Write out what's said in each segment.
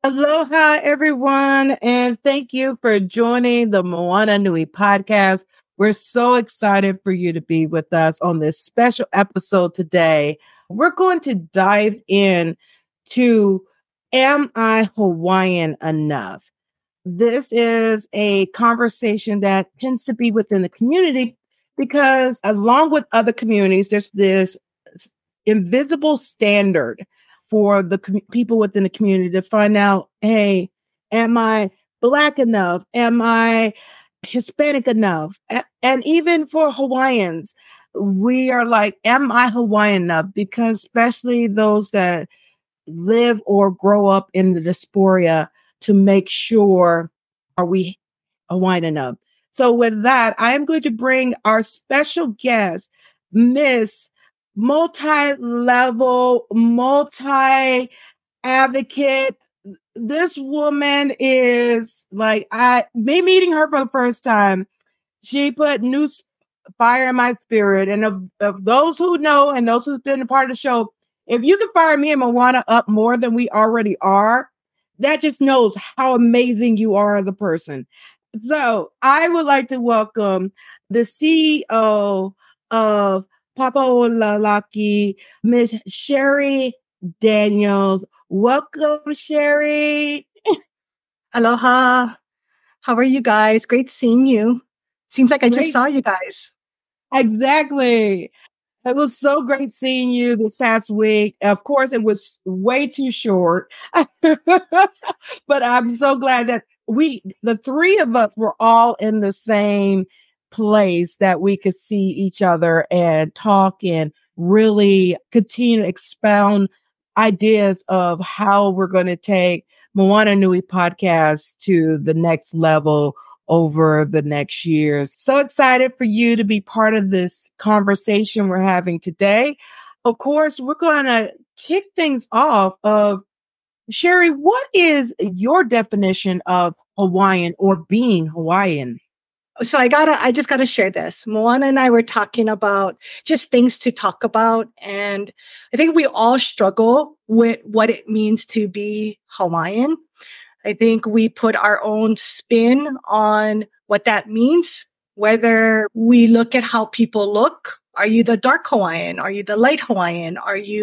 Aloha, everyone, and thank you for joining the Moana Nui podcast. We're so excited for you to be with us on this special episode today. We're going to dive in to Am I Hawaiian Enough? This is a conversation that tends to be within the community because, along with other communities, there's this invisible standard for the people within the community to find out, hey, am I Black enough? Am I Hispanic enough? And even for Hawaiians, we are like, am I Hawaiian enough? Because especially those that live or grow up in the diaspora, to make sure, are we Hawaiian enough? So with that, I am going to bring our special guest, Miss Multi-level, multi-advocate. This woman is like, me meeting her for the first time, she put new fire in my spirit. And of those who know and those who've been a part of the show, if you can fire me and Moana up more than we already are, that just knows how amazing you are as a person. So I would like to welcome the CEO of Papaolalaki, Miss Sherry Daniels. Welcome, Sherry. Aloha. How are you guys? Great seeing you. Seems like I just Great. saw you guys. Exactly. It was so great seeing you this past week. Of course, it was way too short, but I'm so glad that the three of us, were all in the same place that we could see each other and talk and really continue to expound ideas of how we're going to take Moana Nui podcast to the next level over the next years. So excited for you to be part of this conversation we're having today. Of course, we're going to kick things off of Sherry, what is your definition of Hawaiian or being Hawaiian? So I just gotta share this. Moana and I were talking about just things to talk about. And I think we all struggle with what it means to be Hawaiian. I think we put our own spin on what that means, whether we look at how people look. Are you the dark Hawaiian? Are you the light Hawaiian?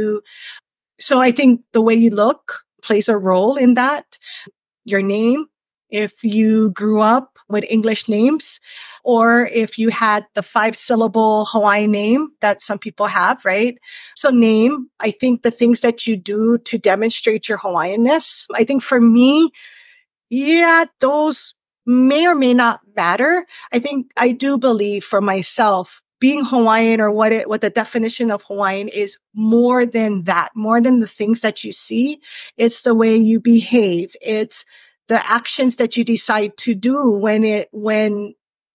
So I think the way you look plays a role in that. Your name, if you grew up with English names, or if you had the 5-syllable Hawaiian name that some people have, right? So name, I think the things that you do to demonstrate your Hawaiianness, I think for me, yeah, those may or may not matter. I think I do believe for myself, being Hawaiian or what the definition of Hawaiian is more than that, more than the things that you see. It's the way you behave. It's the actions that you decide to do when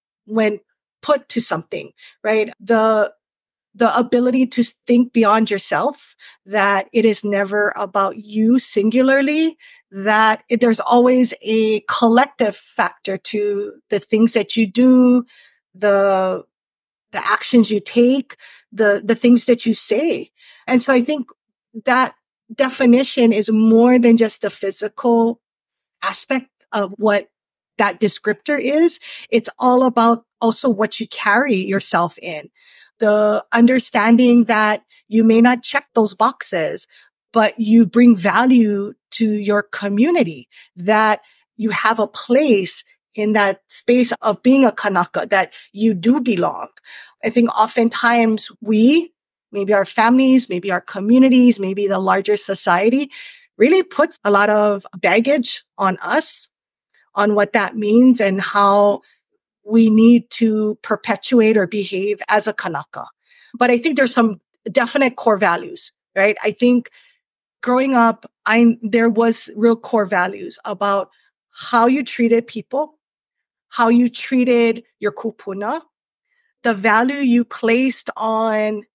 put to something, right? The ability to think beyond yourself, that it is never about you singularly, that there's always a collective factor to the things that you do, the actions you take, the things that you say. And so I think that definition is more than just the physical aspect of what that descriptor is. It's all about also what you carry yourself in. The understanding that you may not check those boxes, but you bring value to your community, that you have a place in that space of being a Kanaka, that you do belong. I think oftentimes maybe our families, maybe our communities, maybe the larger society really puts a lot of baggage on us on what that means and how we need to perpetuate or behave as a Kanaka. But I think there's some definite core values, right? I think growing up, there was real core values about how you treated people, how you treated your kupuna, the value you placed on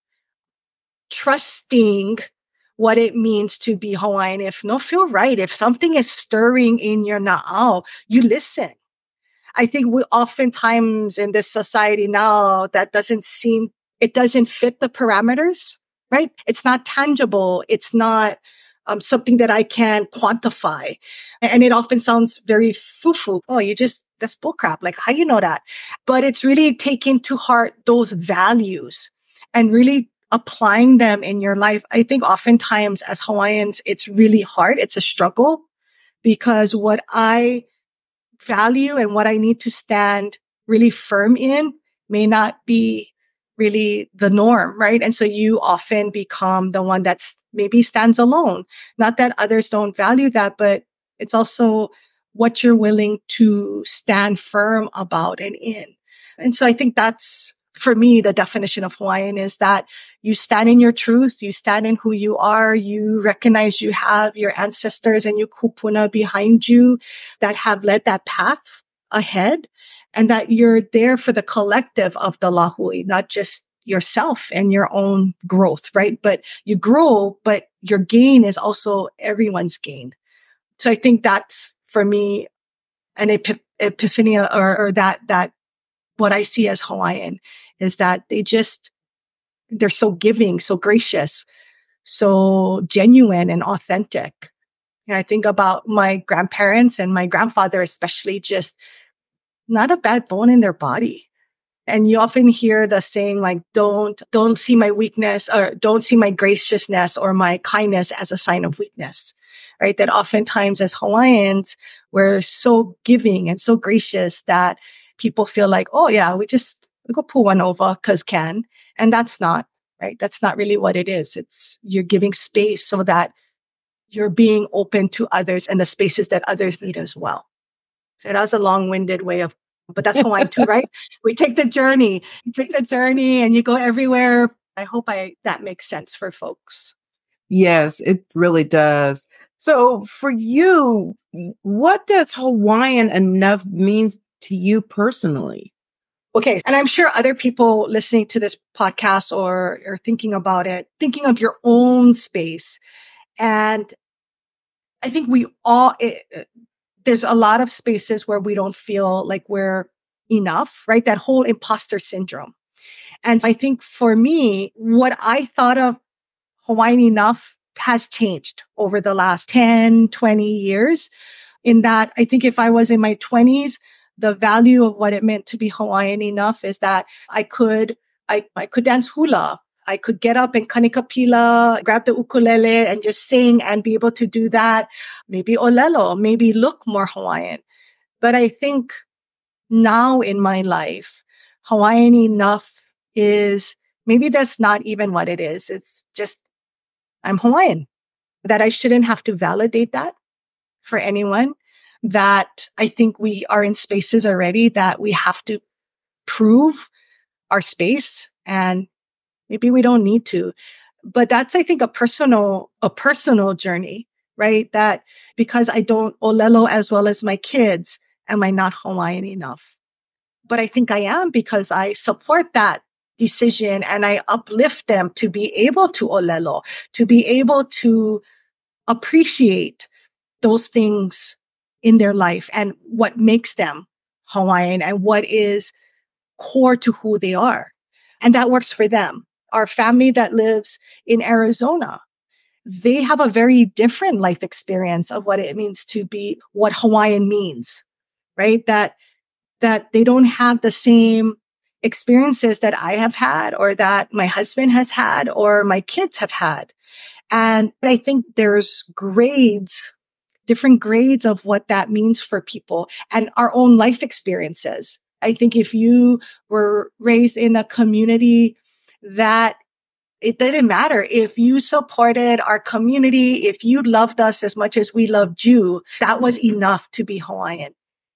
trusting what it means to be Hawaiian. If no feel right, if something is stirring in your na'au, you listen. I think we oftentimes in this society now, it doesn't fit the parameters, right? It's not tangible. It's not something that I can quantify. And it often sounds very foo-foo. Oh, that's bullcrap. Like, how you know that? But it's really taking to heart those values and really applying them in your life. I think oftentimes as Hawaiians, it's really hard. It's a struggle because what I value and what I need to stand really firm in may not be really the norm, right? And so you often become the one that's maybe stands alone. Not that others don't value that, but it's also what you're willing to stand firm about and in. And so I think that's, for me, the definition of Hawaiian is that you stand in your truth, you stand in who you are, you recognize you have your ancestors and your kupuna behind you that have led that path ahead, and that you're there for the collective of the lahui, not just yourself and your own growth, right? But you grow, but your gain is also everyone's gain. So I think that's, for me, an epiphany or that what I see as Hawaiian is that they're so giving, so gracious, so genuine and authentic. And I think about my grandparents and my grandfather, especially, just not a bad bone in their body. And you often hear the saying like, don't see my weakness, or don't see my graciousness or my kindness as a sign of weakness, right? That oftentimes as Hawaiians, we're so giving and so gracious that people feel like, oh yeah, we go pull one over because can. And that's not, right? That's not really what it is. It's you're giving space so that you're being open to others and the spaces that others need as well. So that was a long-winded way of, but that's Hawaiian too, right? We take the journey. You take the journey and you go everywhere. I hope that makes sense for folks. Yes, it really does. So for you, what does Hawaiian enough mean to you personally? Okay. And I'm sure other people listening to this podcast or thinking about it, thinking of your own space. And I think there's a lot of spaces where we don't feel like we're enough, right? That whole imposter syndrome. And I think for me, what I thought of Hawaiian enough has changed over the last 10, 20 years. In that, I think if I was in my 20s, the value of what it meant to be Hawaiian enough is that I could dance hula. I could get up and kanikapila, grab the ukulele and just sing and be able to do that. Maybe olelo, maybe look more Hawaiian. But I think now in my life, Hawaiian enough is, maybe that's not even what it is. It's just, I'm Hawaiian. That I shouldn't have to validate that for anyone. That I think we are in spaces already that we have to prove our space, and maybe we don't need to. But that's, I think, a personal journey, right? That because I don't olelo as well as my kids, am I not Hawaiian enough? But I think I am, because I support that decision and I uplift them to be able to olelo, to be able to appreciate those things in their life and what makes them Hawaiian and what is core to who they are. And that works for them. Our family that lives in Arizona, they have a very different life experience of what it means to be what Hawaiian means, right? That they don't have the same experiences that I have had or that my husband has had or my kids have had. And I think there's different grades of what that means for people and our own life experiences. I think if you were raised in a community that it didn't matter if you supported our community, if you loved us as much as we loved you, that was enough to be Hawaiian.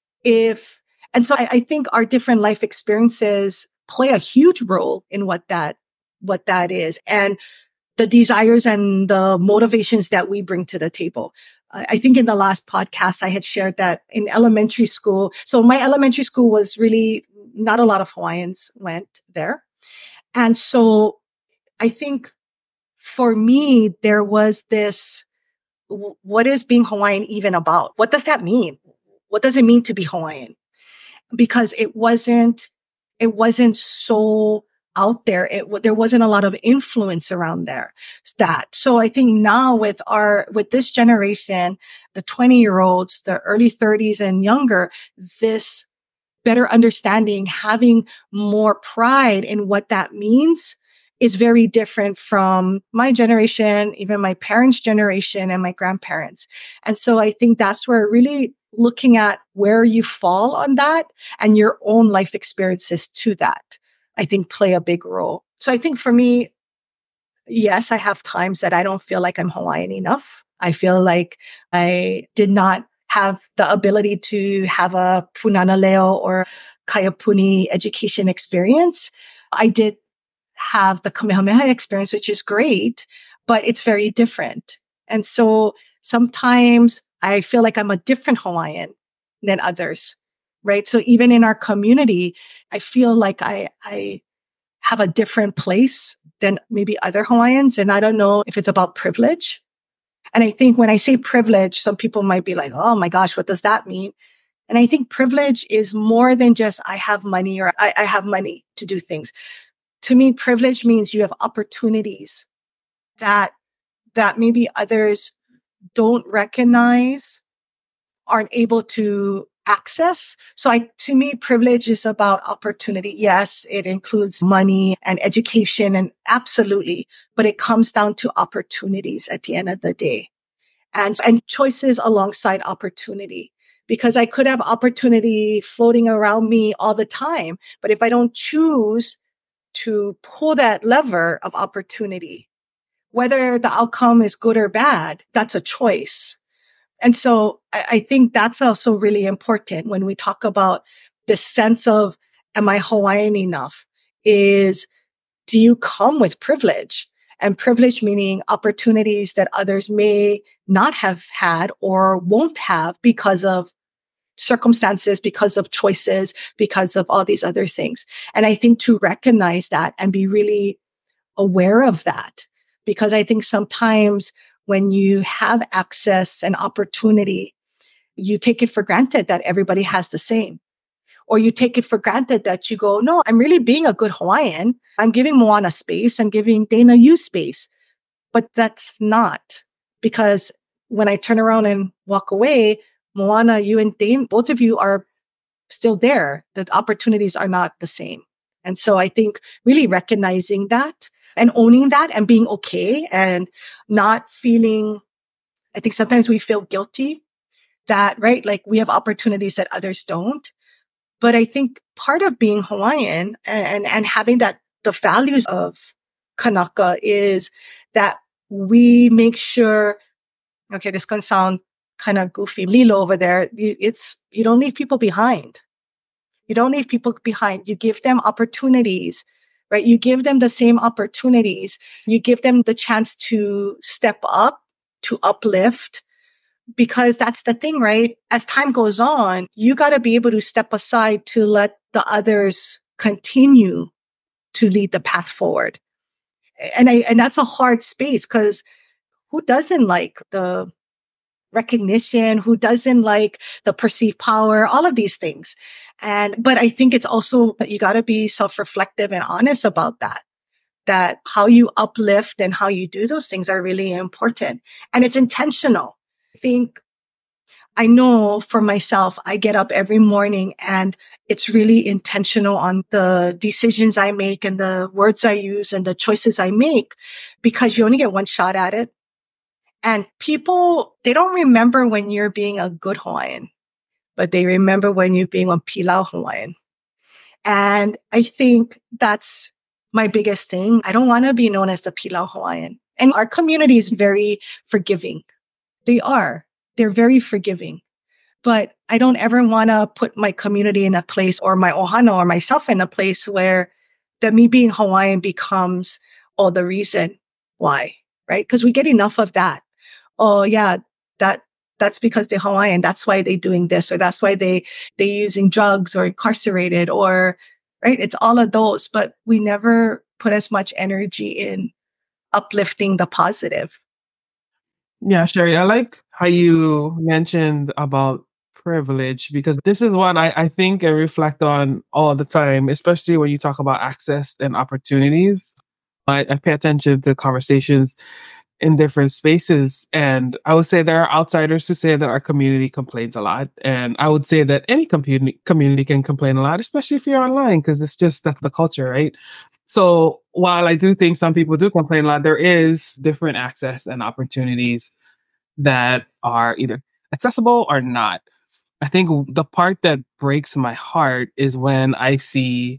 And so I think our different life experiences play a huge role in what that is. And the desires and the motivations that we bring to the table. I think in the last podcast, I had shared that in elementary school. So my elementary school was really not a lot of Hawaiians went there. And so I think for me, there was this, what is being Hawaiian even about? What does that mean? What does it mean to be Hawaiian? Because it wasn't so out there. There wasn't a lot of influence around that. So I think now with this generation, the 20-year-olds, the early 30s and younger, this better understanding, having more pride in what that means is very different from my generation, even my parents' generation and my grandparents. And so I think that's where really looking at where you fall on that and your own life experiences to that, I think play a big role. So I think for me, yes, I have times that I don't feel like I'm Hawaiian enough. I feel like I did not have the ability to have a Punana Leo or Kaiapuni education experience. I did have the Kamehameha experience, which is great, but it's very different. And so sometimes I feel like I'm a different Hawaiian than others, right? So even in our community, I feel like I have a different place than maybe other Hawaiians. And I don't know if it's about privilege. And I think when I say privilege, some people might be like, oh my gosh, what does that mean? And I think privilege is more than just I have money or I have money to do things. To me, privilege means you have opportunities that maybe others don't recognize, aren't able to access. So to me, privilege is about opportunity. Yes, it includes money and education and absolutely, but it comes down to opportunities at the end of the day and choices alongside opportunity. Because I could have opportunity floating around me all the time, but if I don't choose to pull that lever of opportunity, whether the outcome is good or bad, that's a choice. And so I think that's also really important when we talk about this sense of, am I Hawaiian enough? Do you come with privilege? And privilege meaning opportunities that others may not have had or won't have because of circumstances, because of choices, because of all these other things. And I think to recognize that and be really aware of that, because I think sometimes when you have access and opportunity, you take it for granted that everybody has the same. Or you take it for granted that you go, no, I'm really being a good Hawaiian. I'm giving Moana space. I'm giving Dana you space. But that's not, because when I turn around and walk away, Moana, you and Dane, both of you are still there. The opportunities are not the same. And so I think really recognizing that and owning that and being okay and not feeling, I think sometimes we feel guilty that, right? Like we have opportunities that others don't. But I think part of being Hawaiian and having that, the values of Kanaka is that we make sure, okay, this can sound kind of goofy, Lilo over there. You don't leave people behind. You don't leave people behind. You give them opportunities, right? You give them the same opportunities. You give them the chance to step up, to uplift, because that's the thing, right? As time goes on, you got to be able to step aside to let the others continue to lead the path forward. And that's a hard space, because who doesn't like the recognition? Who doesn't like the perceived power? All of these things. But I think it's also that you got to be self-reflective and honest about that how you uplift and how you do those things are really important. And it's intentional. I know for myself, I get up every morning and it's really intentional on the decisions I make and the words I use and the choices I make, because you only get one shot at it. And people, they don't remember when you're being a good Hawaiian, but they remember when you're being a pilau Hawaiian. And I think that's my biggest thing. I don't want to be known as the pilau Hawaiian. And our community is very forgiving. They're very forgiving. But I don't ever want to put my community in a place, or my ohana or myself in a place where that me being Hawaiian becomes the reason why, right? Because we get enough of that. Oh yeah, that's because they're Hawaiian. That's why they're doing this, or that's why they're using drugs or incarcerated, or right. It's all of those, but we never put as much energy in uplifting the positive. Yeah, Sherry, I like how you mentioned about privilege because this is what I think and reflect on all the time, especially when you talk about access and opportunities. I pay attention to conversations in different spaces. And I would say there are outsiders who say that our community complains a lot. And I would say that any community can complain a lot, especially if you're online, because that's the culture, right? So while I do think some people do complain a lot, there is different access and opportunities that are either accessible or not. I think the part that breaks my heart is when I see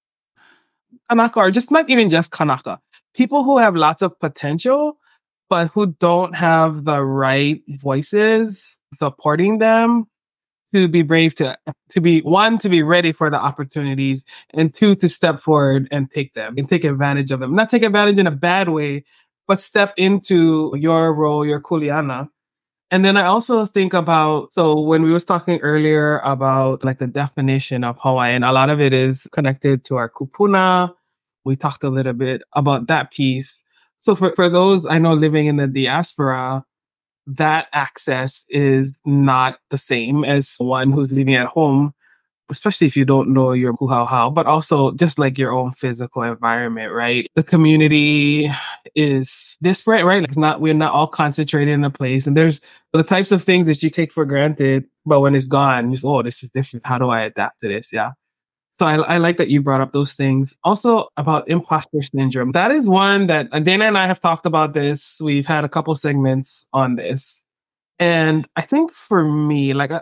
Kanaka, or just not even just Kanaka, people who have lots of potential, but who don't have the right voices supporting them to be brave to be one, to be ready for the opportunities, and two, to step forward and take them and take advantage of them. Not take advantage in a bad way, but step into your role, your kuleana. And then I also think about, so when we was talking earlier about like the definition of Hawaiian, a lot of it is connected to our kupuna. We talked a little bit about that piece. So for those I know living in the diaspora, that access is not the same as one who's living at home, especially if you don't know your kuhau, but also just like your own physical environment, right? The community is disparate, right? Like we're not all concentrated in a place. And there's the types of things that you take for granted, but when it's gone, you say, oh, this is different. How do I adapt to this? Yeah. So I like that you brought up those things. Also about imposter syndrome. That is one that Dana and I have talked about this. We've had a couple segments on this. And I think for me, like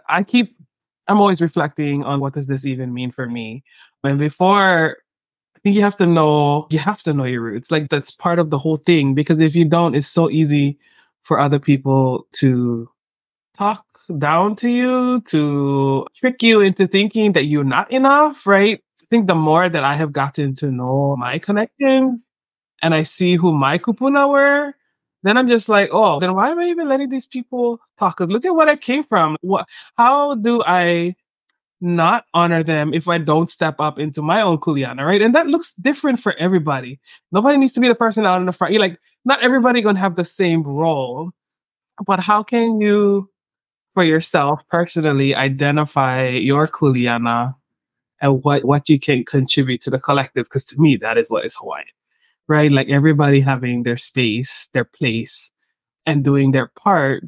I'm always reflecting on what does this even mean for me. And before, I think you have to know your roots. Like that's part of the whole thing, because if you don't, it's so easy for other people to talk down to you, to trick you into thinking that you're not enough, right? I think the more that I have gotten to know my connection and I see who my kupuna were, then I'm just like, oh, then why am I even letting these people talk? Look at what I came from. How do I not honor them if I don't step up into my own kuleana, right? And that looks different for everybody. Nobody needs to be the person out in the front. You're like, not everybody gonna have the same role, but how can you, for yourself personally, identify your kuleana and what you can contribute to the collective? Because to me, that is what is Hawaiian, right? Like everybody having their space, their place, and doing their part.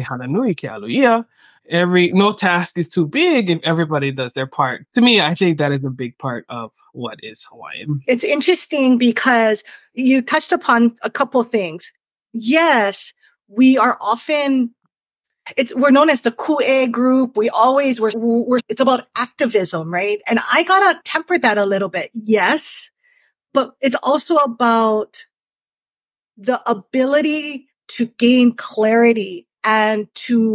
No task is too big if everybody does their part. To me, I think that is a big part of what is Hawaiian. It's interesting because you touched upon a couple things. Yes, we are often, we're known as the Ku'e group. It's about activism, right? And I gotta temper that a little bit. Yes, but it's also about the ability to gain clarity and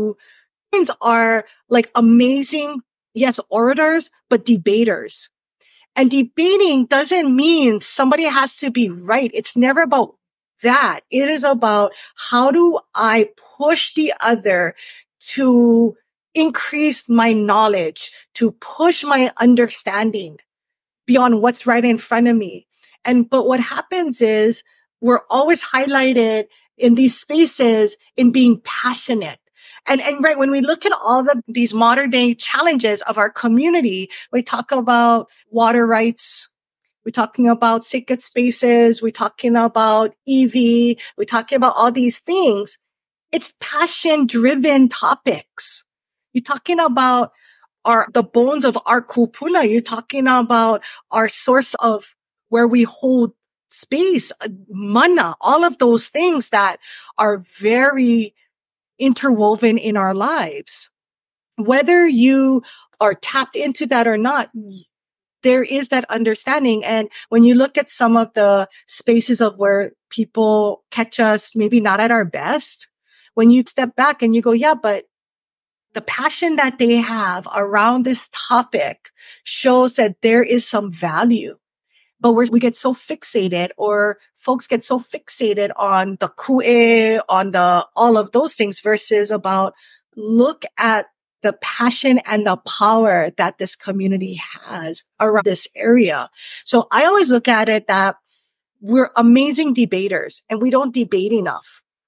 are like amazing, yes, orators, but debaters. And debating doesn't mean somebody has to be right. It's never about that. It is about how do I push the other to increase my knowledge, to push my understanding beyond what's right in front of me. But what happens is we're always highlighted in these spaces in being passionate. And right, when we look at all these modern day challenges of our community, we talk about water rights, we're talking about sacred spaces, we're talking about EV, we're talking about all these things. It's passion-driven topics. You're talking about the bones of our kupuna. You're talking about our source of where we hold space, mana, all of those things that are very interwoven in our lives. Whether you are tapped into that or not, there is that understanding. And when you look at some of the spaces of where people catch us, maybe not at our best, when you step back and you go, yeah, but the passion that they have around this topic shows that there is some value. But we get so fixated, or folks get so fixated on the ku'e, on all of those things, versus about look at the passion and the power that this community has around this area. So I always look at it that we're amazing debaters and we don't debate enough.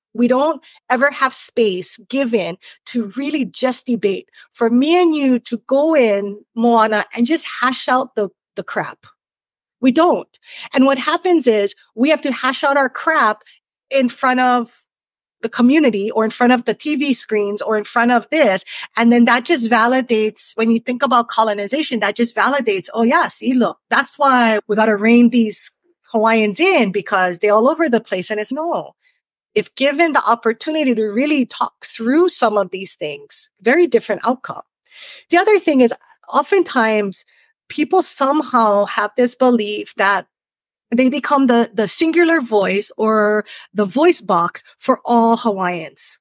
We don't ever have space given to really just debate. For me and you to go in, Moana, and just hash out the crap. We don't. And what happens is we have to hash out our crap in front of the community or in front of the TV screens or in front of this. And then that just validates, when you think about colonization, that just validates, oh yeah, see, look, that's why we got to rein these Hawaiians in because they're all over the place. And it's no. If given the opportunity to really talk through some of these things, very different outcome. The other thing is oftentimes people somehow have this belief that they become the singular voice or the voice box for all Hawaiians.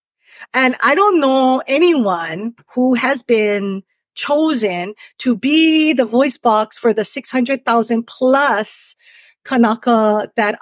And I don't know anyone who has been chosen to be the voice box for the 600,000 plus Kanaka that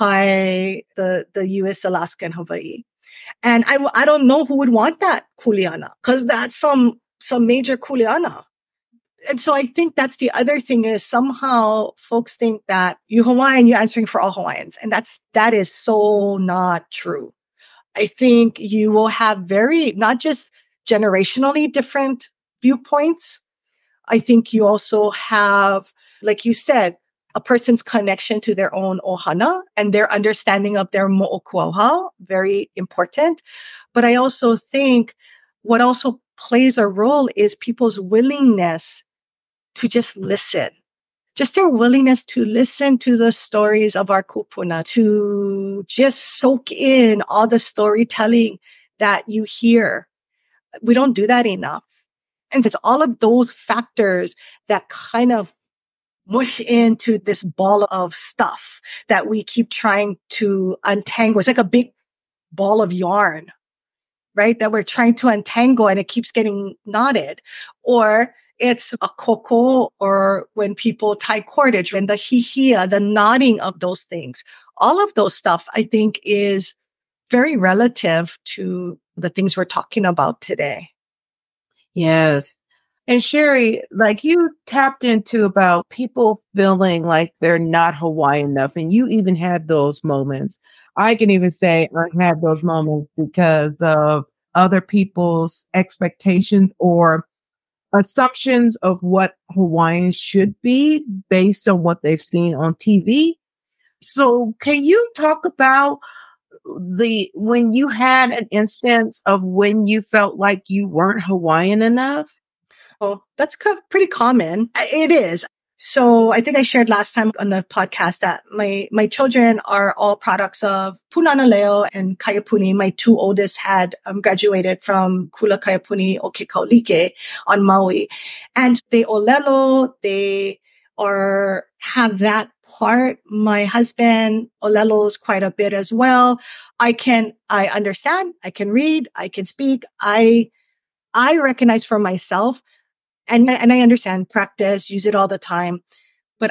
occupy the U.S., Alaska, and Hawaii. And I don't know who would want that kuleana, because that's some major kuleana. And so I think that's the other thing is somehow folks think that you Hawaiian, you're answering for all Hawaiians. And that is so not true. I think you will have not just generationally different viewpoints. I think you also have, like you said, a person's connection to their own ohana and their understanding of their mo'okuauha, very important. But I also think what also plays a role is people's willingness to just listen. Just their willingness to listen to the stories of our kupuna, to just soak in all the storytelling that you hear. We don't do that enough. And it's all of those factors that kind of mush into this ball of stuff that we keep trying to untangle. It's like a big ball of yarn, right? That we're trying to untangle and it keeps getting knotted. Or it's a koko, or when people tie cordage and the hihia, the knotting of those things. All of those stuff, I think, is very relative to the things we're talking about today. Yes. And Sherry, like you tapped into about people feeling like they're not Hawaiian enough, and you even had those moments. I can even say I had those moments because of other people's expectations or assumptions of what Hawaiians should be based on what they've seen on TV. So can you talk about when you had an instance of when you felt like you weren't Hawaiian enough? Oh, that's pretty common. It is. So I think I shared last time on the podcast that my children are all products of Punana and Kaiapuni. My two oldest had graduated from Kula Kaiapuni o Ke Kaulike on Maui. And they olelo, they have that part. My husband olelos quite a bit as well. I understand, I can read, I can speak. I recognize for myself. And I understand practice, use it all the time, but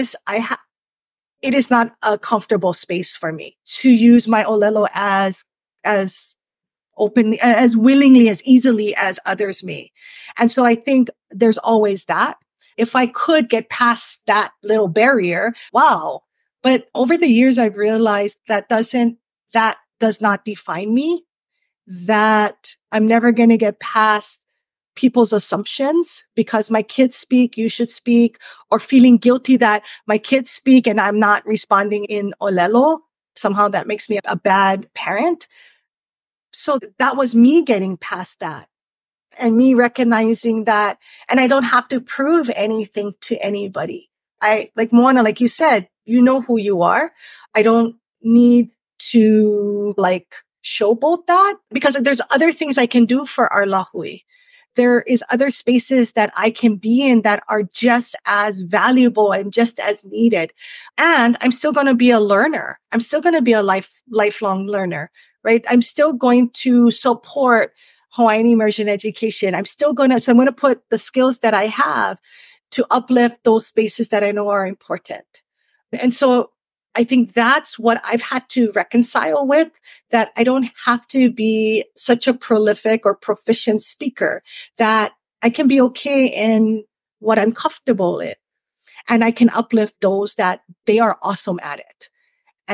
it is not a comfortable space for me to use my olelo as openly, as willingly, as easily as others may. And so I think there's always that. If I could get past that little barrier, wow. But over the years, I've realized that does not define me, that I'm never going to get past people's assumptions because my kids speak, you should speak, or feeling guilty that my kids speak and I'm not responding in olelo. Somehow that makes me a bad parent. So that was me getting past that and me recognizing that, and I don't have to prove anything to anybody. Like Moana, like you said, you know who you are. I don't need to showboat that because there's other things I can do for our lahui. There is other spaces that I can be in that are just as valuable and just as needed. And I'm still going to be a learner. I'm still going to be a lifelong learner, right? I'm still going to support Hawaiian immersion education. So I'm going to put the skills that I have to uplift those spaces that I know are important. And so I think that's what I've had to reconcile with, that I don't have to be such a prolific or proficient speaker, that I can be okay in what I'm comfortable in. And I can uplift those that they are awesome at it. And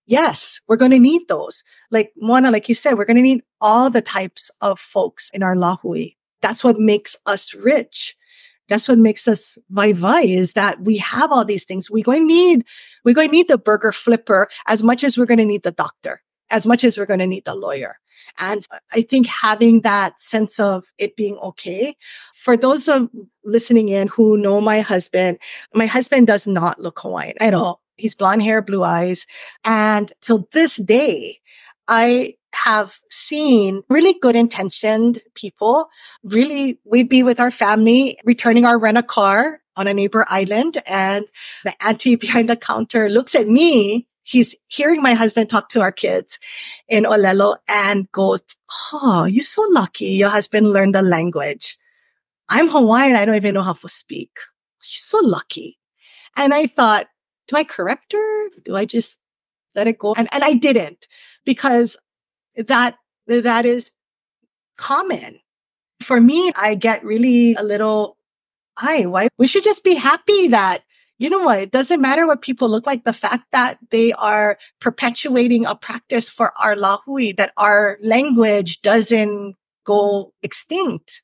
yes, we're going to need those. Like Moana, like you said, we're going to need all the types of folks in our lahui. That's what makes us rich. That's what makes us vai is that we have all these things. We're going to need the burger flipper as much as we're going to need the doctor, as much as we're going to need the lawyer. And I think having that sense of it being okay, for those of listening in who know my husband does not look Hawaiian at all. He's blonde hair, blue eyes. And till this day, I have seen really good intentioned people. Really, we'd be with our family, returning our rent-a-car on a neighbor island. And the auntie behind the counter looks at me. He's hearing my husband talk to our kids in Olelo and goes, "Oh, you're so lucky your husband learned the language. I'm Hawaiian. I don't even know how to speak. You're so lucky." And I thought, do I correct her? Do I just let it go? And I didn't, because that is common. For me, I get really a little, why? We should just be happy that, you know what, it doesn't matter what people look like. The fact that they are perpetuating a practice for our lahui, that our language doesn't go extinct.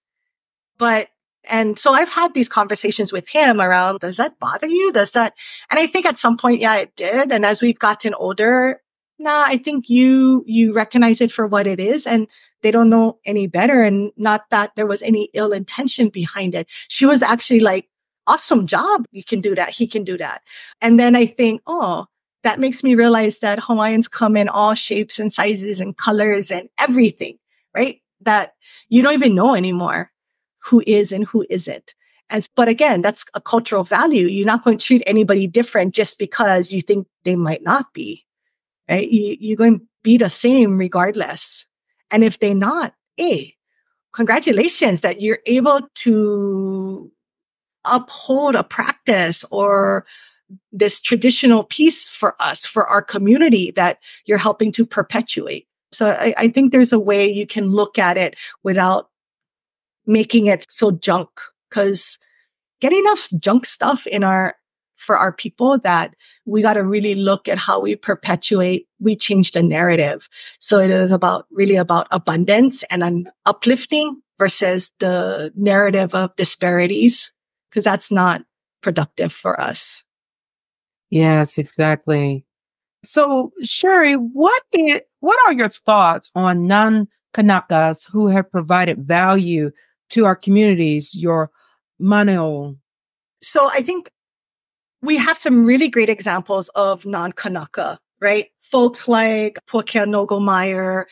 And so I've had these conversations with him around, does that bother you? And I think at some point, yeah, it did. And as we've gotten older, I think you recognize it for what it is, and they don't know any better. And not that there was any ill intention behind it. She was actually like, awesome job. You can do that. He can do that. And then I think, that makes me realize that Hawaiians come in all shapes and sizes and colors and everything, right? That you don't even know anymore who is and who isn't. But again, that's a cultural value. You're not going to treat anybody different just because you think they might not be, right? You're going to be the same regardless. And if they're not, congratulations that you're able to uphold a practice or this traditional piece for us, for our community that you're helping to perpetuate. So I think there's a way you can look at it without making it so junk, because get enough junk stuff for our people that we got to really look at how we we change the narrative. So it is really about abundance and uplifting versus the narrative of disparities, because that's not productive for us. Yes, exactly. So, Sherry, what are your thoughts on non-Kanakas who have provided value to our communities, your maneo? So I think we have some really great examples of non-Kanaka, right? Folks like Puakea Nogomeyer,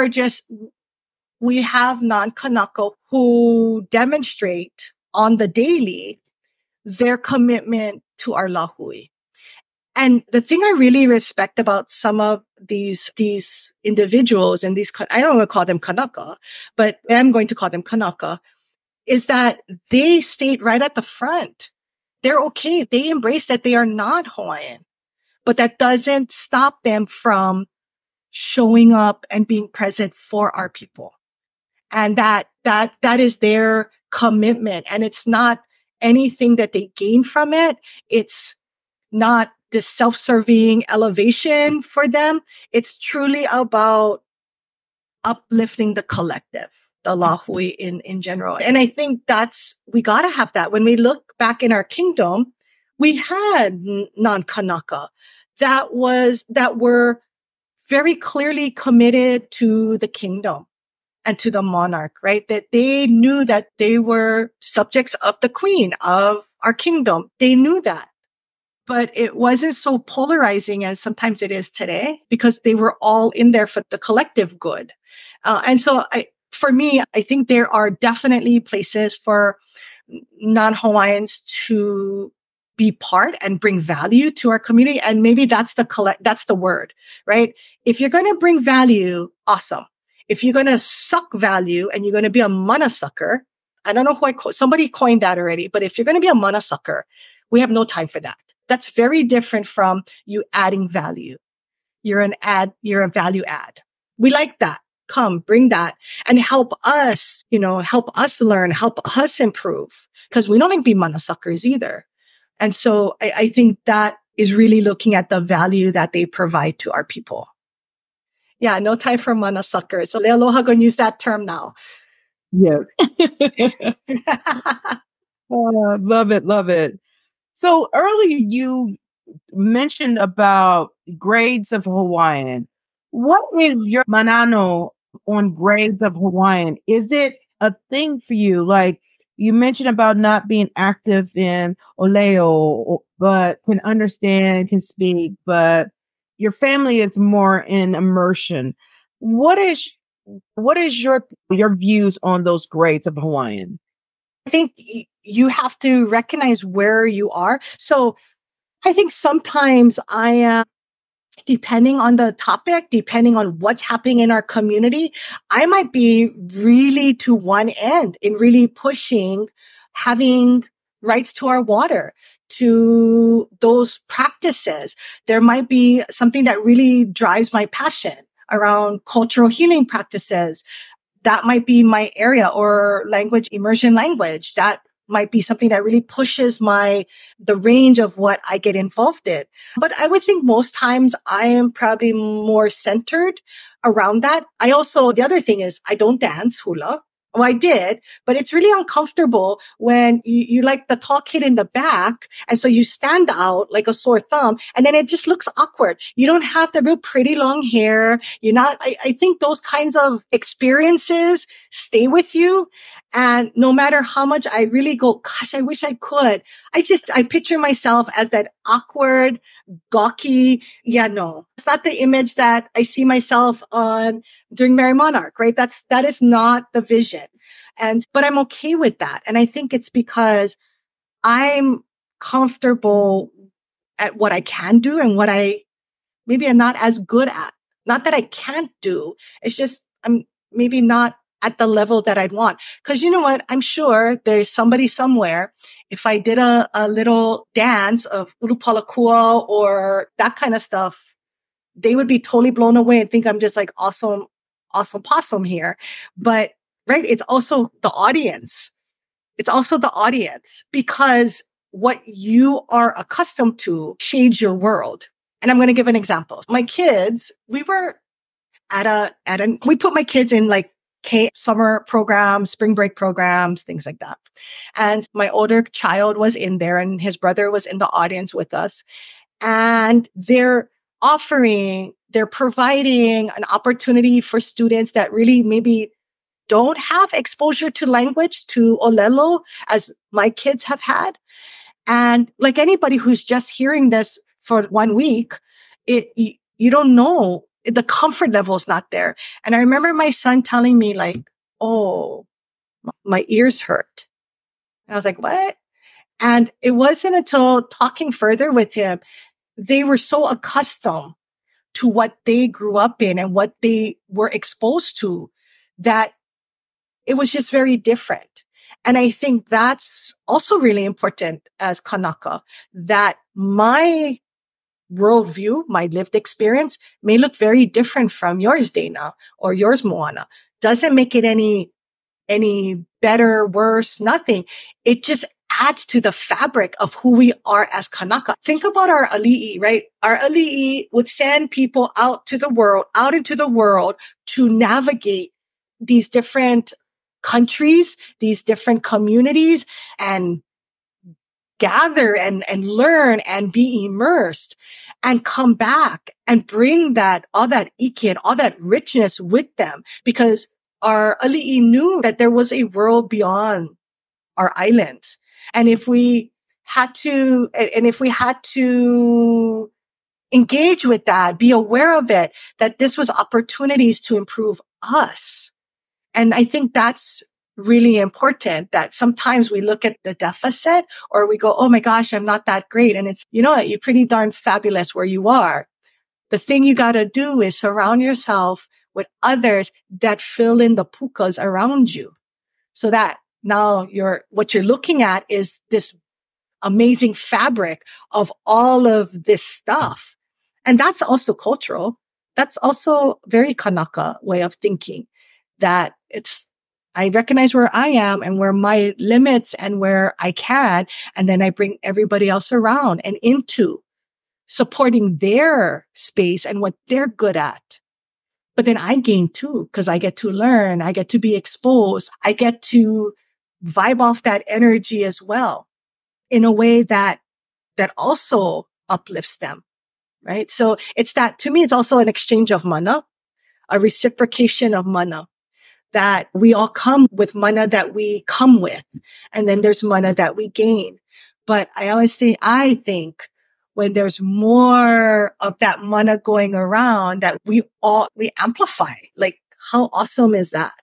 we have non-Kanaka who demonstrate on the daily their commitment to our lahui. And the thing I really respect about some of these individuals and I don't want to call them Kanaka, but I'm going to call them Kanaka, is that they stayed right at the front. They're okay. They embrace that they are not Hawaiian, but that doesn't stop them from showing up and being present for our people. And that is their commitment. And it's not anything that they gain from it. It's not this self-serving elevation for them. It's truly about uplifting the collective, the lahui in general. And I think we got to have that. When we look back in our kingdom, we had non-Kanaka that were very clearly committed to the kingdom and to the monarch, right? That they knew that they were subjects of the queen of our kingdom. They knew that. But it wasn't so polarizing as sometimes it is today, because they were all in there for the collective good. And so for me, I think there are definitely places for non-Hawaiians to be part and bring value to our community. And maybe that's the word, right? If you're going to bring value, awesome. If you're going to suck value and you're going to be a mana sucker, I don't know somebody coined that already, but if you're going to be a mana sucker, we have no time for that. That's very different from you adding value. You're a value add. We like that. Come, bring that and help us learn, help us improve, because we don't like to be mana suckers either. And so I think that is really looking at the value that they provide to our people. Yeah, no time for mana suckers. So Lealoha gonna use that term now. Yes. Oh, love it. Love it. So earlier you mentioned about grades of Hawaiian. What is your manano on grades of Hawaiian? Is it a thing for you? Like you mentioned about not being active in Oleo, but can understand, can speak, but your family is more in immersion. What is your views on those grades of Hawaiian? I think you have to recognize where you are. So I think sometimes I am, depending on the topic, depending on what's happening in our community, I might be really to one end in really pushing having rights to our water, to those practices. There might be something that really drives my passion around cultural healing practices. That might be my area, or language, immersion language. That might be something that really pushes the range of what I get involved in. But I would think most times I am probably more centered around that. The other thing is I don't dance hula. Oh, I did, but it's really uncomfortable when you like the tall kid in the back. And so you stand out like a sore thumb, and then it just looks awkward. You don't have the real pretty long hair. I think those kinds of experiences stay with you. And no matter how much I really go, gosh, I wish I could. I picture myself as that awkward, gawky. Yeah, no, it's not the image that I see myself on during Merry Monarch, right? That is not the vision. But I'm okay with that. And I think it's because I'm comfortable at what I can do and what maybe I'm not as good at. Not that I can't do. It's just I'm maybe not at the level that I'd want. Cause you know what? I'm sure there's somebody somewhere. If I did a little dance of Ulupalakua or that kind of stuff, they would be totally blown away and think I'm just like awesome possum here. But right, it's also the audience. It's also the audience, because what you are accustomed to shades your world. And I'm going to give an example. My kids, we were we put my kids in like summer programs, spring break programs, things like that. And my older child was in there and his brother was in the audience with us. And they're providing an opportunity for students that really maybe don't have exposure to language, to Olelo, as my kids have had. And like anybody who's just hearing this for 1 week, you don't know. The comfort level is not there. And I remember my son telling me like, oh, my ears hurt. And I was like, what? And it wasn't until talking further with him, they were so accustomed to what they grew up in and what they were exposed to that it was just very different. And I think that's also really important as Kanaka, that my worldview, my lived experience may look very different from yours, Dana, or yours, Moana. Doesn't make it any better, worse, nothing. It just adds to the fabric of who we are as Kanaka. Think about our ali'i, right? Our ali'i would send people out into the world to navigate these different countries, these different communities, and gather and learn and be immersed and come back and bring all that iki and all that richness with them, because our ali'i knew that there was a world beyond our islands. And if we had to engage with that, be aware of it, that this was opportunities to improve us. And I think that's really important, that sometimes we look at the deficit or we go, oh my gosh, I'm not that great. And it's, you know what, you're pretty darn fabulous where you are. The thing you got to do is surround yourself with others that fill in the pukas around you, so that now what you're looking at is this amazing fabric of all of this stuff. And that's also cultural. That's also very Kanaka way of thinking, that I recognize where I am and where my limits and where I can, and then I bring everybody else around and into. supporting their space and what they're good at. But then I gain too, because I get to learn, I get to be exposed, I get to vibe off that energy as well in a way that also uplifts them, right? So it's that, to me, it's also an exchange of mana, a reciprocation of mana, that we all come with mana that we come with, and then there's mana that we gain. But I think when there's more of that mana going around, that we amplify. Like, how awesome is that?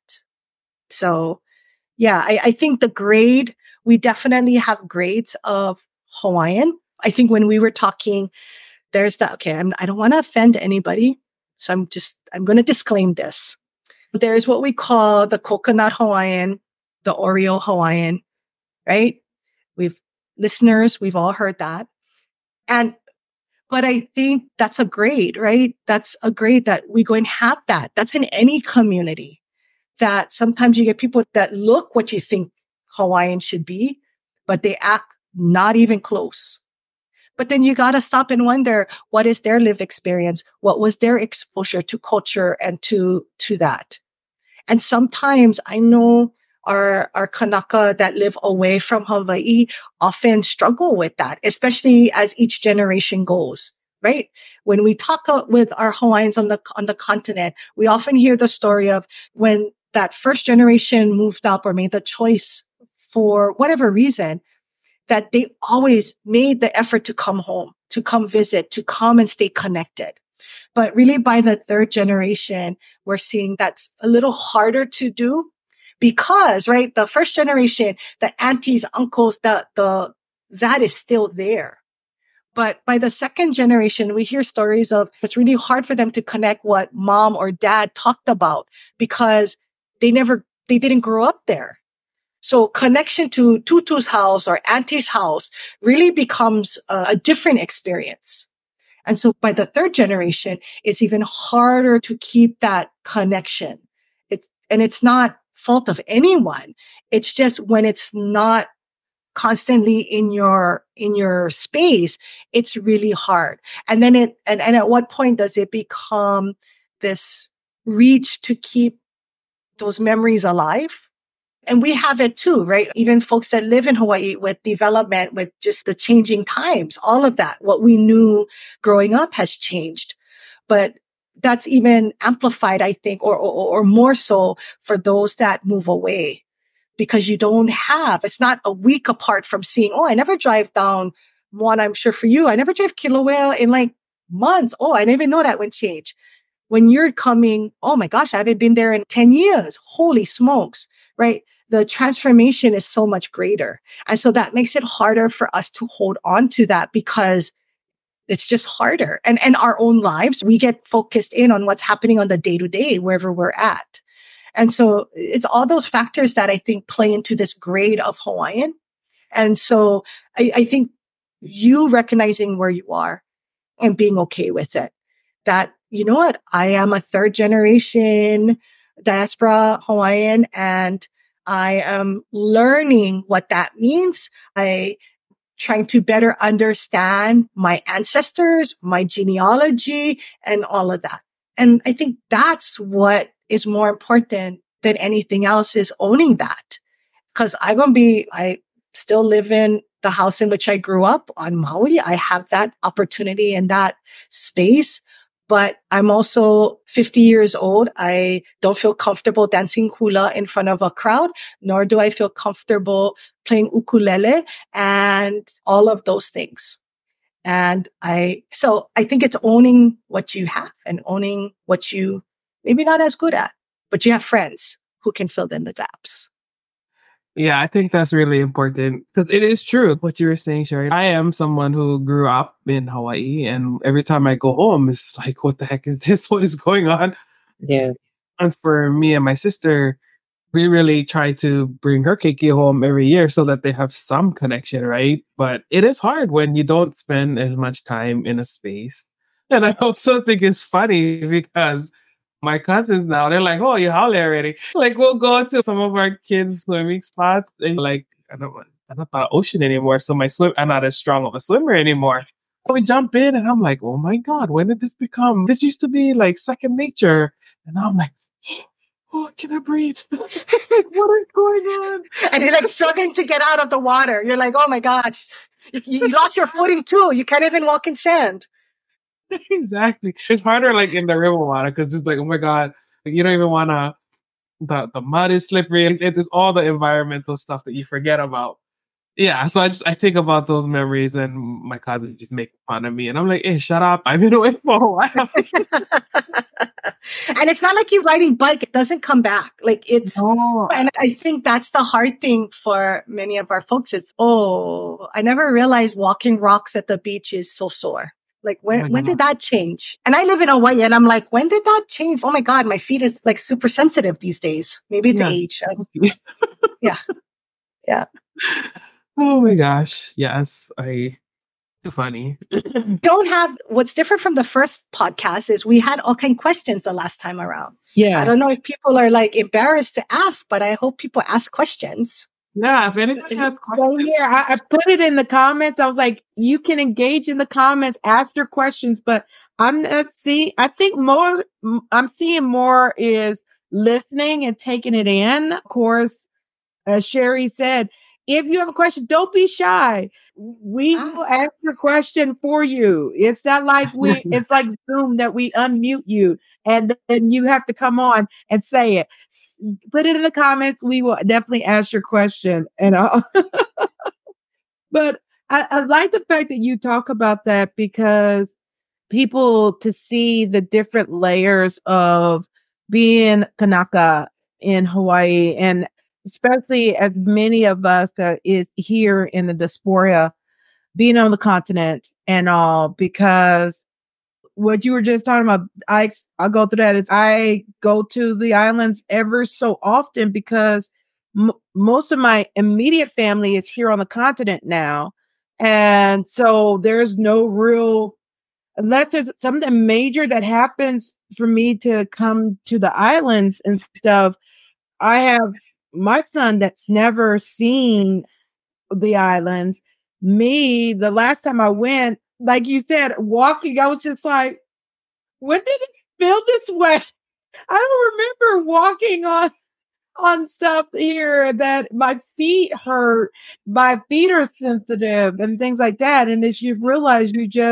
So yeah, I think we definitely have grades of Hawaiian. I think when we were talking, there's that, okay, I don't want to offend anybody. So I'm going to disclaim this. There's what we call the coconut Hawaiian, the Oreo Hawaiian, right? We've all heard that. But I think that's a grade, right? That's a grade that we go and have that. That's in any community. That sometimes you get people that look what you think Hawaiian should be, but they act not even close. But then you got to stop and wonder, what is their lived experience? What was their exposure to culture and to that? And sometimes I know our Kanaka that live away from Hawaii often struggle with that, especially as each generation goes, right? When we talk with our Hawaiians on the continent, we often hear the story of when that first generation moved up or made the choice for whatever reason, that they always made the effort to come home, to come visit, to come and stay connected. But really by the third generation, we're seeing that's a little harder to do because, right, the first generation, the aunties, uncles, that is still there. But by the second generation, we hear stories of it's really hard for them to connect what mom or dad talked about because they didn't grow up there. So connection to Tutu's house or auntie's house really becomes a different experience. And so by the third generation, it's even harder to keep that connection. It's not fault of anyone. It's just when it's not constantly in your space, it's really hard. And then and at what point does it become this reach to keep those memories alive? And we have it too, right? Even folks that live in Hawaii with development, with just the changing times, all of that, what we knew growing up has changed. But that's even amplified, I think, or more so for those that move away, because it's not a week apart from seeing, I never drive down one, I'm sure for you, I never drive Kilauea in like months. I didn't even know that would change. When you're coming, oh my gosh, I haven't been there in 10 years. Holy smokes, right? The transformation is so much greater. And so that makes it harder for us to hold on to that because it's just harder. And our own lives, we get focused in on what's happening on the day-to-day, wherever we're at. And so it's all those factors that I think play into this grade of Hawaiian. And so I think you recognizing where you are and being okay with it, that, you know what, I am a third generation diaspora Hawaiian, and I am learning what that means. I trying to better understand my ancestors, my genealogy, and all of that. And I think that's what is more important than anything else, is owning that. Because I still live in the house in which I grew up on Maui. I have that opportunity and that space. But I'm also 50 years old. I don't feel comfortable dancing hula in front of a crowd, nor do I feel comfortable playing ukulele and all of those things. And so I think it's owning what you have and owning what you maybe not as good at, but you have friends who can fill in the gaps. Yeah, I think that's really important because it is true what you were saying, Sherry. I am someone who grew up in Hawaii, and every time I go home, it's like, what the heck is this? What is going on? Yeah. And for me and my sister, we really try to bring her keiki home every year so that they have some connection, right? But it is hard when you don't spend as much time in a space. And I also think it's funny because my cousins now, they're like, you holler already. Like, we'll go to some of our kids' swimming spots and I'm not by the ocean anymore. So I'm not as strong of a swimmer anymore. we jump in and I'm like, oh my God, when did this used to be like second nature. And now I'm like, oh, can I breathe? What is going on? And you're like struggling to get out of the water. You're like, oh my gosh, you lost your footing too. You can't even walk in sand. Exactly. It's harder like in the river water because it's like, oh my God, you don't even want to, the mud is slippery. It is all the environmental stuff that you forget about. Yeah, so I think about those memories and my cousin just make fun of me and I'm like, hey, shut up. I've been away for a while. And it's not like you riding bike. It doesn't come back. Like it's, and I think that's the hard thing for many of our folks is, I never realized walking rocks at the beach is so sore. Like when did that change? And I live in Hawaii and I'm like, when did that change? Oh my God, my feet is like super sensitive these days. Maybe it's age. Yeah. Oh my gosh. Yes. Too funny. What's different from the first podcast is we had all kind of questions the last time around. Yeah. I don't know if people are like embarrassed to ask, but I hope people ask questions. Yeah, if anybody has questions. I put it in the comments. I was like, you can engage in the comments, ask your questions, but I think I'm seeing more is listening and taking it in. Of course, as Sherry said, if you have a question, don't be shy. We will ask your question for you. It's not like it's like Zoom that we unmute you and then you have to come on and say it. Put it in the comments. We will definitely ask your question. But I like the fact that you talk about that because people to see the different layers of being Kanaka in Hawaii, and especially as many of us that is here in the diaspora, being on the continent and all, because what you were just talking about, I'll go through that is I go to the islands ever so often because most of my immediate family is here on the continent now. And so there's no real, unless there's something major that happens for me to come to the islands and stuff. I have my son that's never seen the islands. Me, the last time I went, like you said, walking, I was just like, when did it feel this way? I don't remember walking on stuff here that my feet hurt, my feet are sensitive and things like that. And as you realize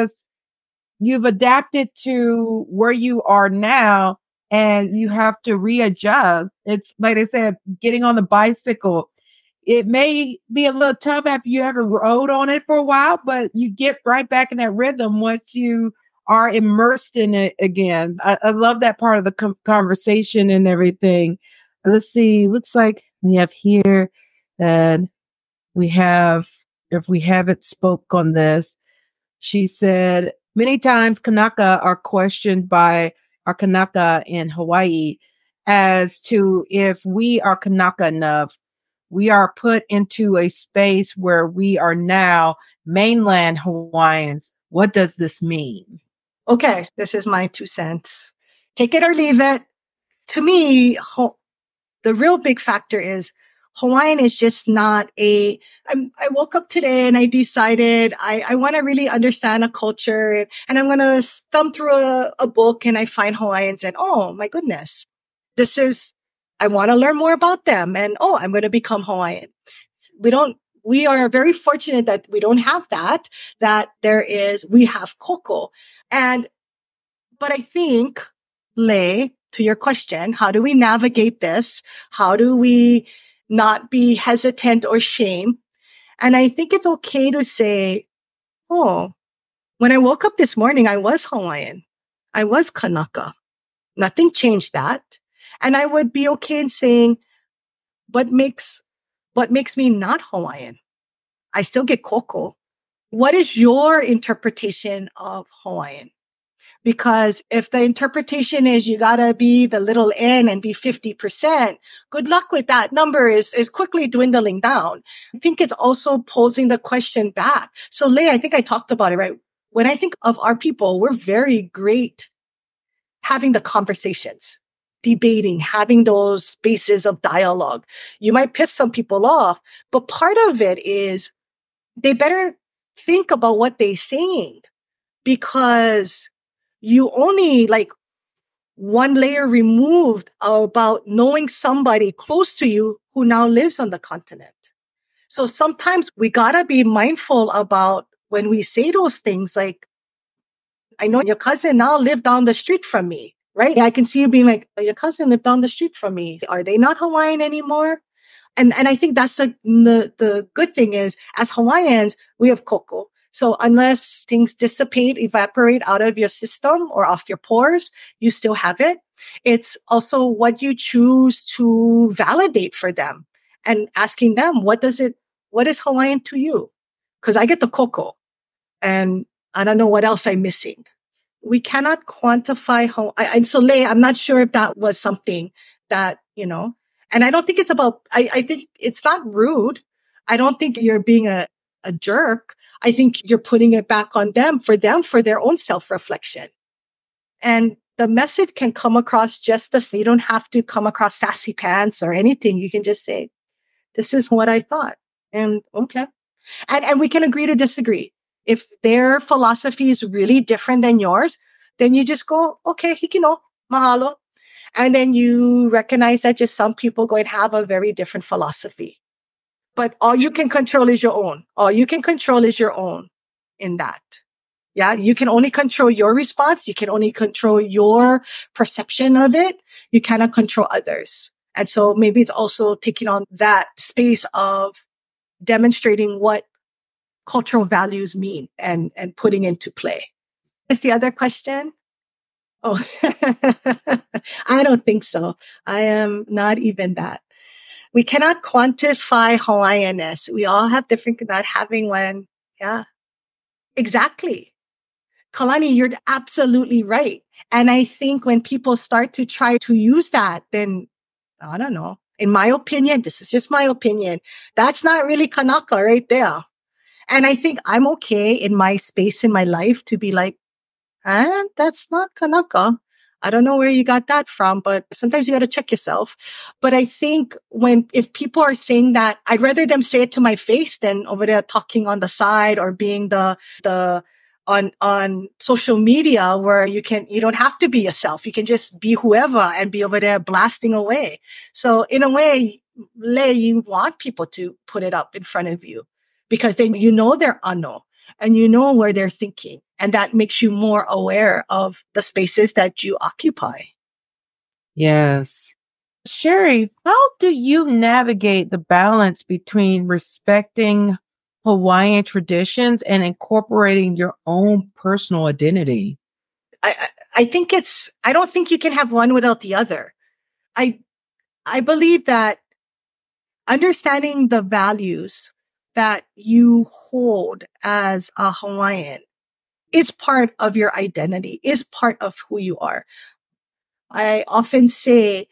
you've adapted to where you are now and you have to readjust. It's like I said, getting on the bicycle. It may be a little tough after you ever rode on it for a while, but you get right back in that rhythm once you are immersed in it again. I love that part of the conversation and everything. Let's see. Looks like we have here that we have, if we haven't spoke on this, she said, many times Kanaka are questioned by our Kanaka in Hawaii as to if we are Kanaka enough. We are put into a space where we are now mainland Hawaiians. What does this mean? Okay, this is my 2 cents. Take it or leave it. To me, the real big factor is Hawaiian is just not I woke up today and I decided I want to really understand a culture and I'm going to thumb through a book and I find Hawaiians and oh my goodness, I want to learn more about them and I'm going to become Hawaiian. We are very fortunate that we don't have that we have koko. But I think, Lei, to your question, how do we navigate this? How do we not be hesitant or shame? And I think it's okay to say, when I woke up this morning, I was Hawaiian. I was Kanaka. Nothing changed that. And I would be okay in saying, what makes me not Hawaiian? I still get koko. What is your interpretation of Hawaiian? Because if the interpretation is you gotta be the little n and be 50%, good luck with that. Number is quickly dwindling down. I think it's also posing the question back. So Lei, I think I talked about it, right? When I think of our people, we're very great having the conversations, debating, having those spaces of dialogue. You might piss some people off, but part of it is they better think about what they're saying. because you only like one layer removed about knowing somebody close to you who now lives on the continent. So sometimes we gotta be mindful about when we say those things, like, I know your cousin now live down the street from me, right? I can see you being like, your cousin lived down the street from me. Are they not Hawaiian anymore? And I think that's the good thing is, as Hawaiians, we have koko. So unless things dissipate, evaporate out of your system or off your pores, you still have it. It's also what you choose to validate for them and asking them, what is Hawaiian to you? Because I get the koko and I don't know what else I'm missing. We cannot quantify how, and so Lei, I'm not sure if that was something that, and I don't think it's about, I think it's not rude. I don't think you're being a jerk. I think you're putting it back on them for their own self-reflection. And the message can come across just as, you don't have to come across sassy pants or anything. You can just say, this is what I thought. And okay. And we can agree to disagree. If their philosophy is really different than yours, then you just go, okay, hikino, mahalo. And then you recognize that just some people going to have a very different philosophy. But all you can control is your own. All you can control is your own in that. Yeah, you can only control your response. You can only control your perception of it. You cannot control others. And so maybe it's also taking on that space of demonstrating what cultural values mean and putting into play. Is the other question? Oh, I don't think so. I am not even that. We cannot quantify Hawaiianness. We all have different, not having one. Yeah, exactly. Kalani, you're absolutely right. And I think when people start to try to use that, then I don't know. In my opinion, this is just my opinion. That's not really Kanaka right there. And I think I'm okay in my space in my life to be like, that's not Kanaka. I don't know where you got that from, but sometimes you got to check yourself. But I think if people are saying that, I'd rather them say it to my face than over there talking on the side or being on social media where you don't have to be yourself. You can just be whoever and be over there blasting away. So in a way, Lei, you want people to put it up in front of you because then you know they're ano and you know where they're thinking. And that makes you more aware of the spaces that you occupy. Yes. Sherry, how do you navigate the balance between respecting Hawaiian traditions and incorporating your own personal identity? I think I don't think you can have one without the other. I believe that understanding the values that you hold as a Hawaiian is part of your identity, is part of who you are. I often say,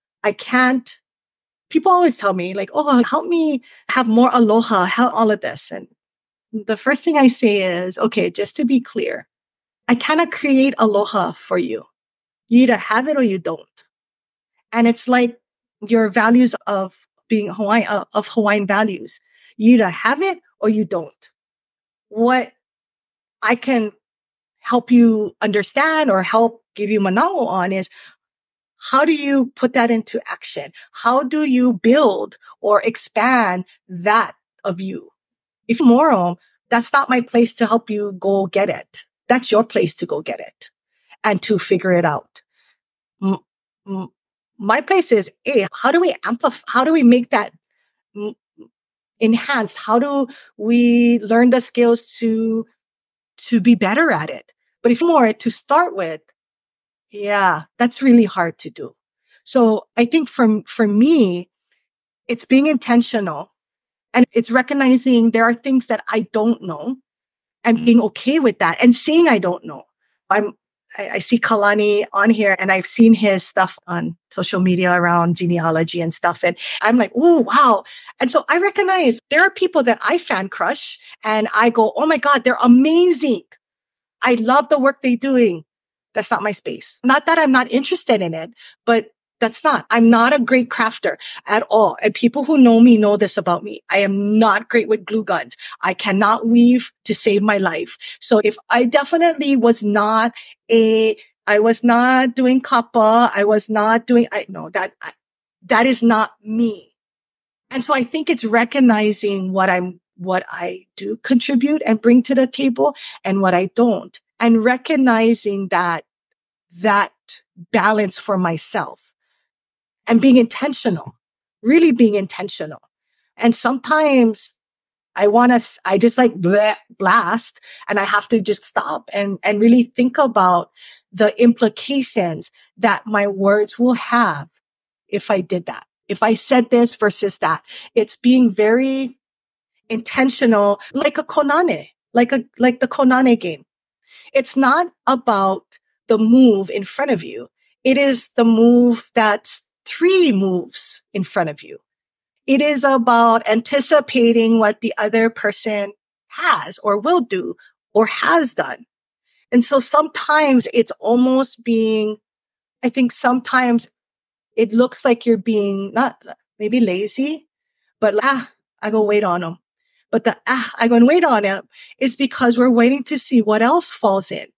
people always tell me like, oh, help me have more aloha, help all of this. And the first thing I say is, okay, just to be clear, I cannot create aloha for you. You either have it or you don't. And it's like your values of being Hawaiian, of Hawaiian values. You either have it or you don't. What I can help you understand or help give you manao on is, how do you put that into action? How do you build or expand that of you? If moral, that's not my place to help you go get it. That's your place to go get it and to figure it out. My place is, hey, how do we amplify? How do we make that enhanced? How do we learn the skills to be better at it? But if more to start with, yeah, that's really hard to do. So I think for me, it's being intentional and it's recognizing there are things that I don't know and being okay with that and saying I don't know. I see Kalani on here and I've seen his stuff on social media around genealogy and stuff. And I'm like, oh, wow. And so I recognize there are people that I fan crush and I go, oh my God, they're amazing. I love the work they're doing. That's not my space. Not that I'm not interested in it, but I'm not a great crafter at all. And people who know me know this about me. I am not great with glue guns. I cannot weave to save my life. So if I definitely I was not doing kappa. I was not doing, that is not me. And so I think it's recognizing what I do contribute and bring to the table and what I don't, and recognizing that balance for myself and being intentional, really being intentional. And sometimes I just like blast, and I have to just stop and really think about the implications that my words will have if I did that. If I said this versus that, it's being very intentional, like a Konane, like the Konane game. It's not about the move in front of you. It is the move that's 3 moves in front of you. It is about anticipating what the other person has or will do or has done. And so sometimes it's almost I think sometimes it looks like you're being not maybe lazy, but I go wait on them. But I go and wait on him is because we're waiting to see what else falls in.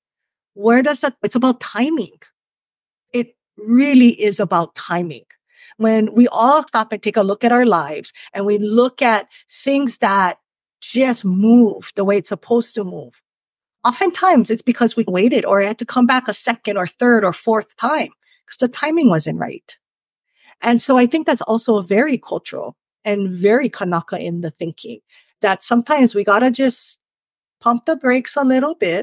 It's about timing. It really is about timing. When we all stop and take a look at our lives and we look at things that just move the way it's supposed to move, oftentimes it's because we waited or had to come back a second or third or fourth time because the timing wasn't right. And so I think that's also very cultural and very Kanaka in the thinking that sometimes we got to just pump the brakes a little bit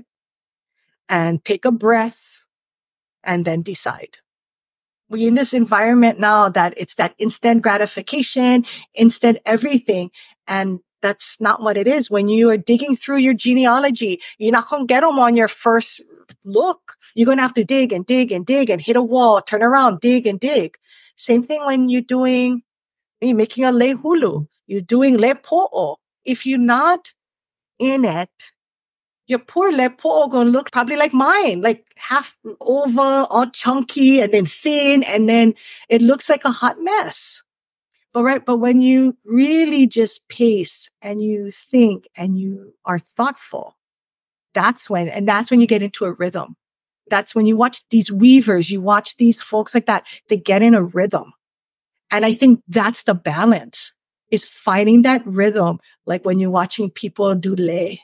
and take a breath and then decide. We're in this environment now that it's that instant gratification, instant everything. And that's not what it is. When you are digging through your genealogy, you're not going to get them on your first look. You're going to have to dig and dig and dig and hit a wall, turn around, dig and dig. Same thing when you're making a lehulu, you're doing lepo'o. If you're not in it, your poor lepo'o gonna look probably like mine, like half oval, all chunky, and then thin, and then it looks like a hot mess. But when you really just pace and you think and you are thoughtful, that's when you get into a rhythm. That's when you watch these weavers, you watch these folks like that, they get in a rhythm. And I think that's the balance, is finding that rhythm. Like when you're watching people do lei,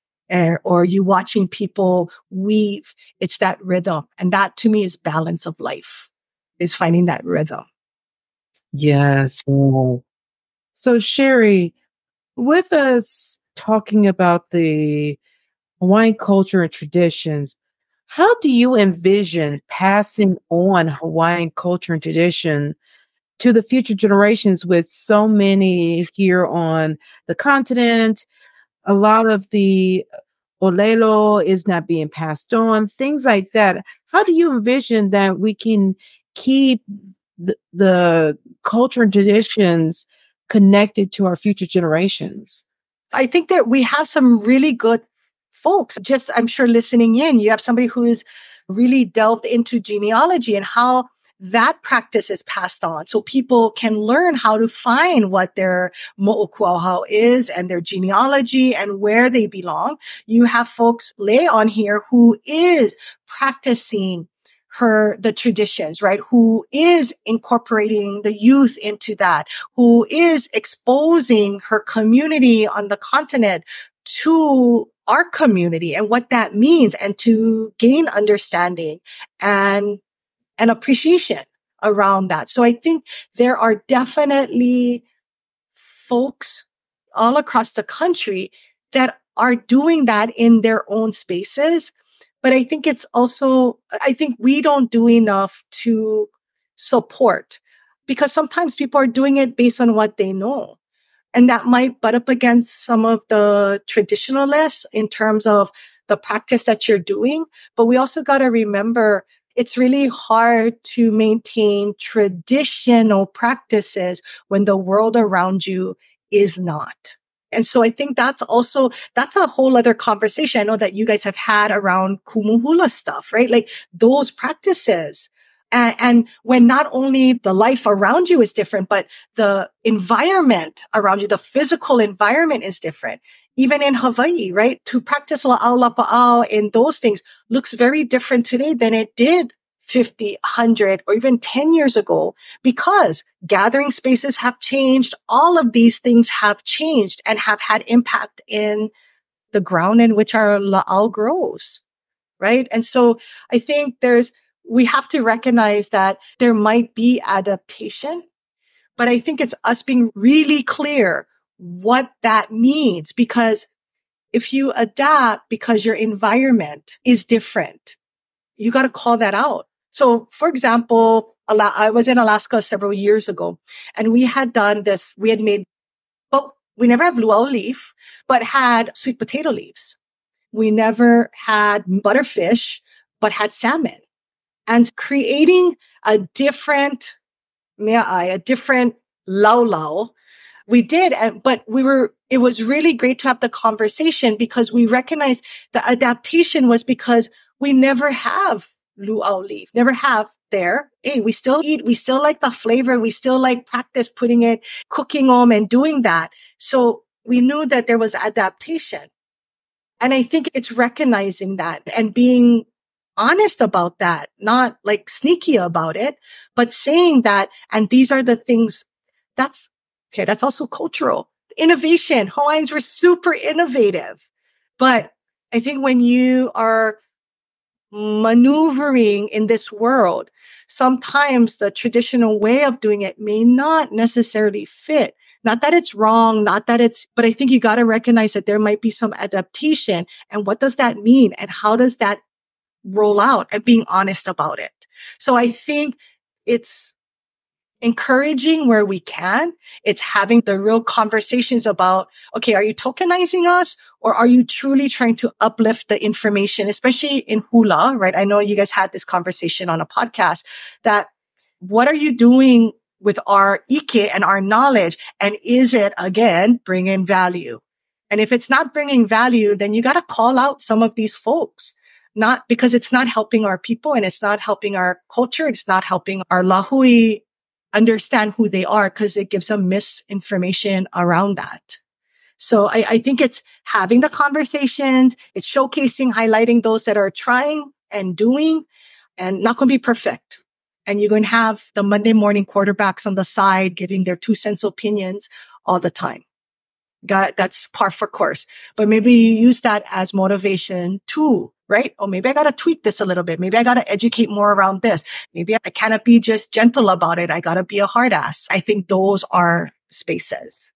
or you watching people weave, it's that rhythm. And that to me is balance of life, is finding that rhythm. Yes. So Sherry, with us talking about the Hawaiian culture and traditions, how do you envision passing on Hawaiian culture and tradition to the future generations with so many here on the continent? A lot of the olelo is not being passed on, things like that. How do you envision that we can keep the culture and traditions connected to our future generations? I think that we have some really good folks. Just, I'm sure listening in, you have somebody who's really delved into genealogy and how that practice is passed on, so people can learn how to find what their mo'okuauhau is and their genealogy and where they belong. You have folks lay on here who is practicing the traditions, right? Who is incorporating the youth into that, who is exposing her community on the continent to our community and what that means, and to gain understanding and appreciation around that. So I think there are definitely folks all across the country that are doing that in their own spaces. But I think I think we don't do enough to support, because sometimes people are doing it based on what they know. And that might butt up against some of the traditionalists in terms of the practice that you're doing. But we also got to remember, it's really hard to maintain traditional practices when the world around you is not. And so I think that's a whole other conversation I know that you guys have had around Kumuhula stuff, right? Like those practices And when not only the life around you is different, but the environment around you, the physical environment is different. Even in Hawaii, right? To practice la'au lapa'au and those things looks very different today than it did 50, 100, or even 10 years ago, because gathering spaces have changed. All of these things have changed and have had impact in the ground in which our la'au grows, right? And so I think we have to recognize that there might be adaptation, but I think it's us being really clear what that means, because if you adapt because your environment is different, you got to call that out. So, for example, I was in Alaska several years ago, and we had done this. We had made, we never had luau leaf, but had sweet potato leaves. We never had butterfish, but had salmon. And creating a different laulau, we did. But it was really great to have the conversation, because we recognized the adaptation was because we never have luau leaf, never have there. Hey, we still eat, we still like the flavor, we still like practice putting it, cooking them and doing that. So we knew that there was adaptation. And I think it's recognizing that and being honest about that, not like sneaky about it, but saying that, and these are the things that's also cultural. Innovation. Hawaiians were super innovative. But I think when you are maneuvering in this world, sometimes the traditional way of doing it may not necessarily fit. Not that it's wrong, but I think you got to recognize that there might be some adaptation. And what does that mean? And how does that roll out, and being honest about it? So I think it's encouraging where we can. It's having the real conversations about, okay, are you tokenizing us, or are you truly trying to uplift the information, especially in hula, right? I know you guys had this conversation on a podcast, that what are you doing with our ike and our knowledge? And is it, again, bringing value? And if it's not bringing value, then you got to call out some of these folks. Not because it's not helping our people and it's not helping our culture. It's not helping our lahui understand who they are, because it gives them misinformation around that. So I think it's having the conversations, it's showcasing, highlighting those that are trying and doing, and not going to be perfect. And you're going to have the Monday morning quarterbacks on the side giving their 2 cents opinions all the time. That's par for course. But maybe you use that as motivation too, right? Or maybe I got to tweak this a little bit. Maybe I got to educate more around this. Maybe I cannot be just gentle about it. I got to be a hard ass. I think those are spaces.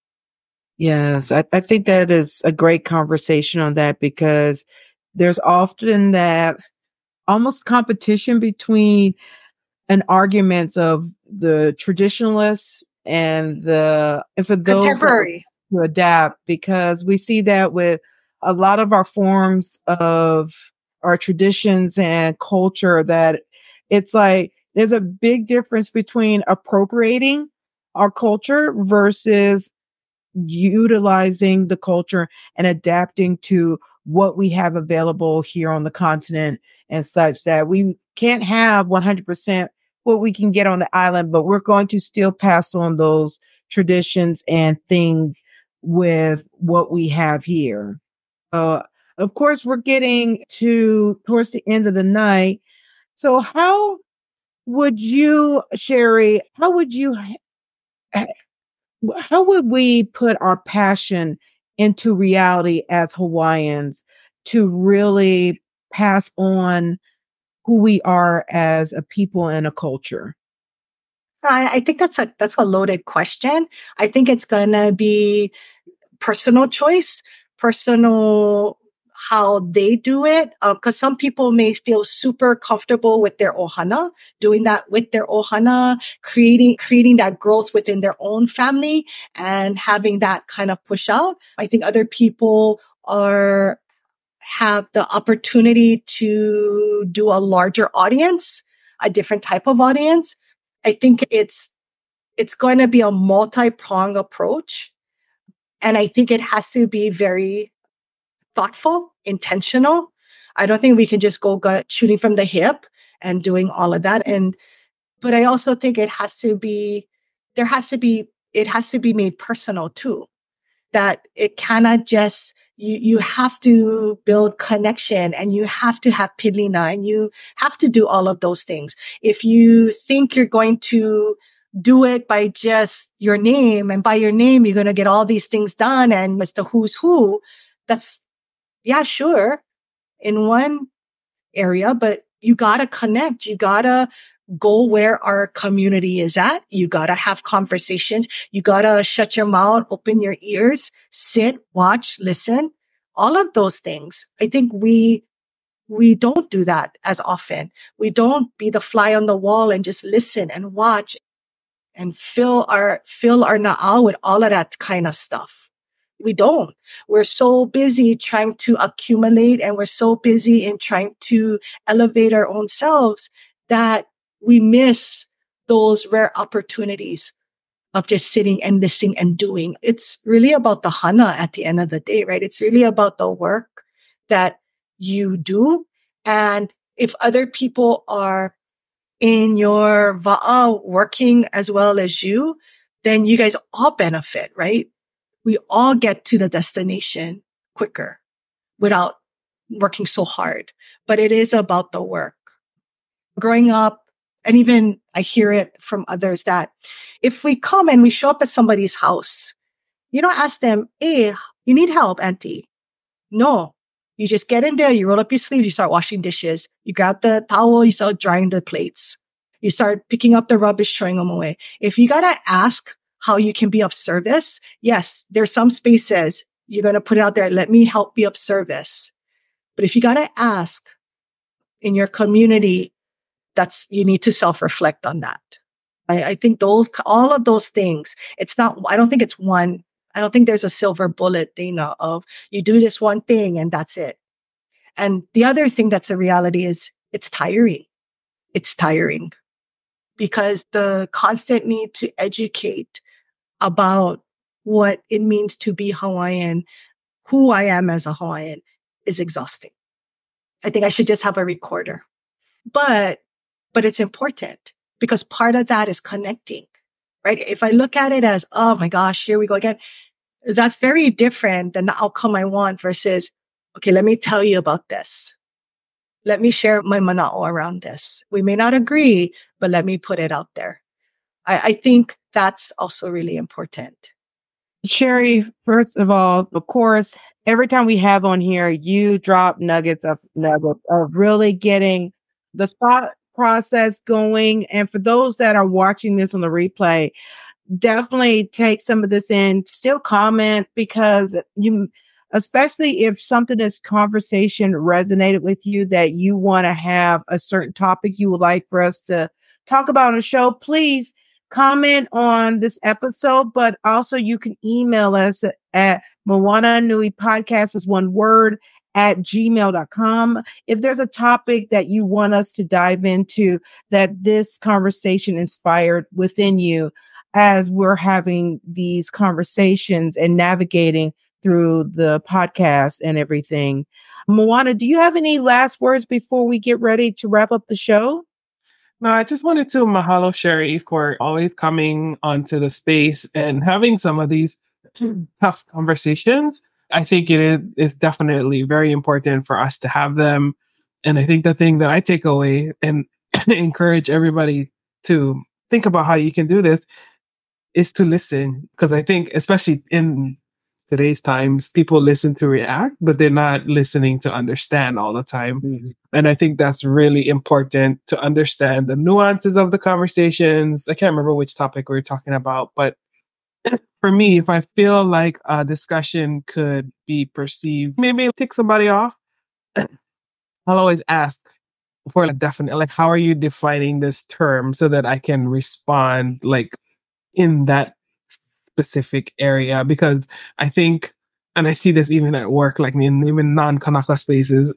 Yes, I think that is a great conversation on that, because there's often that almost competition between an arguments of the traditionalists and for those contemporary to adapt, because we see that with a lot of our forms of our traditions and culture, that it's like there's a big difference between appropriating our culture versus utilizing the culture and adapting to what we have available here on the continent, and such that we can't have 100% what we can get on the island, but we're going to still pass on those traditions and things with what we have here. Of course, we're getting towards the end of the night. So how would you, Sherry, how would we put our passion into reality as Hawaiians to really pass on who we are as a people and a culture? I think that's a loaded question. I think it's going to be personal choice, personal how they do it. Because some people may feel super comfortable with their ohana, doing that with their ohana, creating that growth within their own family and having that kind of push out. I think other people have the opportunity to do a larger audience, a different type of audience. I think it's going to be a multi-pronged approach. And I think it has to be very thoughtful, intentional. I don't think we can just go shooting from the hip and doing all of that. And But I also think it has to be made personal too. That it cannot just, you have to build connection, and you have to have pilina, and you have to do all of those things. If you think you're going to do it by just your name, and by your name, you're going to get all these things done, and it's the who's who, that's, yeah, sure, in one area, but you got to connect. You got to go where our community is at. You got to have conversations. You got to shut your mouth, open your ears, sit, watch, listen, all of those things. I think we don't do that as often. We don't be the fly on the wall and just listen and watch and fill our na'au with all of that kind of stuff. We don't. We're so busy trying to accumulate, and we're so busy in trying to elevate our own selves that we miss those rare opportunities of just sitting and listening and doing. It's really about the hana at the end of the day, right? It's really about the work that you do. And if other people are in your va'a working as well as you, then you guys all benefit, right? We all get to the destination quicker without working so hard. But it is about the work. Growing up, and even I hear it from others, that if we come and we show up at somebody's house, you don't ask them, hey, you need help, auntie. No, you just get in there, you roll up your sleeves, you start washing dishes, you grab the towel, you start drying the plates, you start picking up the rubbish, throwing them away. If you got to ask how you can be of service, yes, there's some spaces you're going to put it out there, let me help be of service. But if you got to ask in your community, you need to self-reflect on that. I think all of those things, I don't think it's one. I don't think there's a silver bullet, Dana, of you do this one thing and that's it. And the other thing that's a reality is it's tiring. It's tiring because the constant need to educate about what it means to be Hawaiian, who I am as a Hawaiian, is exhausting. I think I should just have a recorder. But it's important because part of that is connecting, right? If I look at it as, oh my gosh, here we go again, that's very different than the outcome I want versus, okay, let me tell you about this. Let me share my mana'o around this. We may not agree, but let me put it out there. I think that's also really important. Sherry, first of all, of course, every time we have on here, you drop nuggets of really getting the thought process going. And for those that are watching this on the replay, definitely take some of this in, still comment, because especially if something, this conversation resonated with you, that you want to have a certain topic you would like for us to talk about on the show, please comment on this episode, but also you can email us at Moana Nui Podcast is one word at gmail.com. If there's a topic that you want us to dive into, that this conversation inspired within you as we're having these conversations and navigating through the podcast and everything. Moana, do you have any last words before we get ready to wrap up the show? No, I just wanted to mahalo Sherry for always coming onto the space and having some of these tough conversations. I think it is definitely very important for us to have them. And I think the thing that I take away and encourage everybody to think about how you can do this is to listen. Because I think, especially in today's times, people listen to react, but they're not listening to understand all the time. Mm-hmm. And I think that's really important to understand the nuances of the conversations. I can't remember which topic we were talking about, but for me, if I feel like a discussion could be perceived, maybe tick somebody off, I'll always ask for a definite, like, how are you defining this term so that I can respond like in that specific area? Because I think, and I see this even at work, like in even non-Kanaka spaces,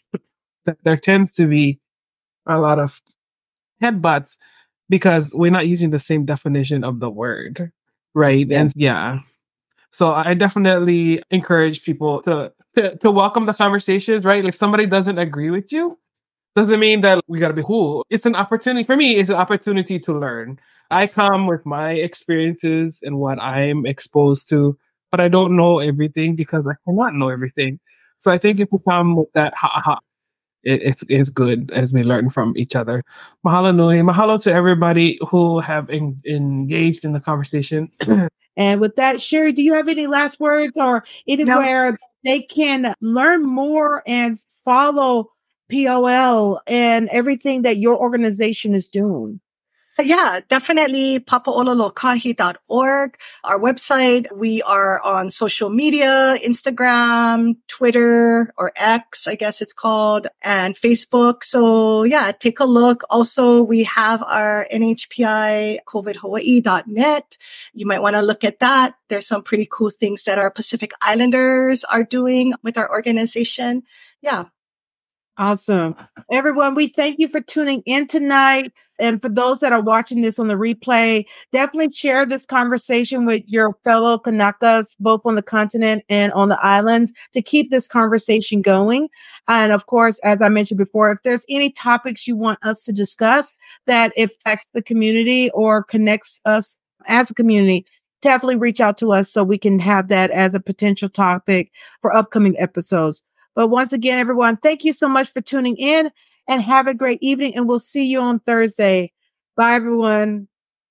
that there tends to be a lot of headbutts because we're not using the same definition of the word, right? Yeah. And yeah, so I definitely encourage people to welcome the conversations, right? If somebody doesn't agree with you, Doesn't mean that we got to be cool. It's an opportunity for me. It's an opportunity to learn. I come with my experiences and what I'm exposed to, but I don't know everything because I cannot know everything. So I think if we come with that, it's good as we learn from each other. Mahalo nui. Mahalo to everybody who have engaged in the conversation. And with that, Sherry, do you have any last words or anywhere they can learn more and follow POL and everything that your organization is doing? Yeah, definitely papaololokahi.org. Our website, we are on social media, Instagram, Twitter, or X, I guess it's called, and Facebook. So yeah, take a look. Also, we have our NHPI covidhawaii.net. You might want to look at that. There's some pretty cool things that our Pacific Islanders are doing with our organization. Yeah. Awesome. Everyone, we thank you for tuning in tonight. And for those that are watching this on the replay, definitely share this conversation with your fellow Kanakas, both on the continent and on the islands, to keep this conversation going. And of course, as I mentioned before, if there's any topics you want us to discuss that affects the community or connects us as a community, definitely reach out to us so we can have that as a potential topic for upcoming episodes. But once again, everyone, thank you so much for tuning in and have a great evening. And we'll see you on Thursday. Bye, everyone.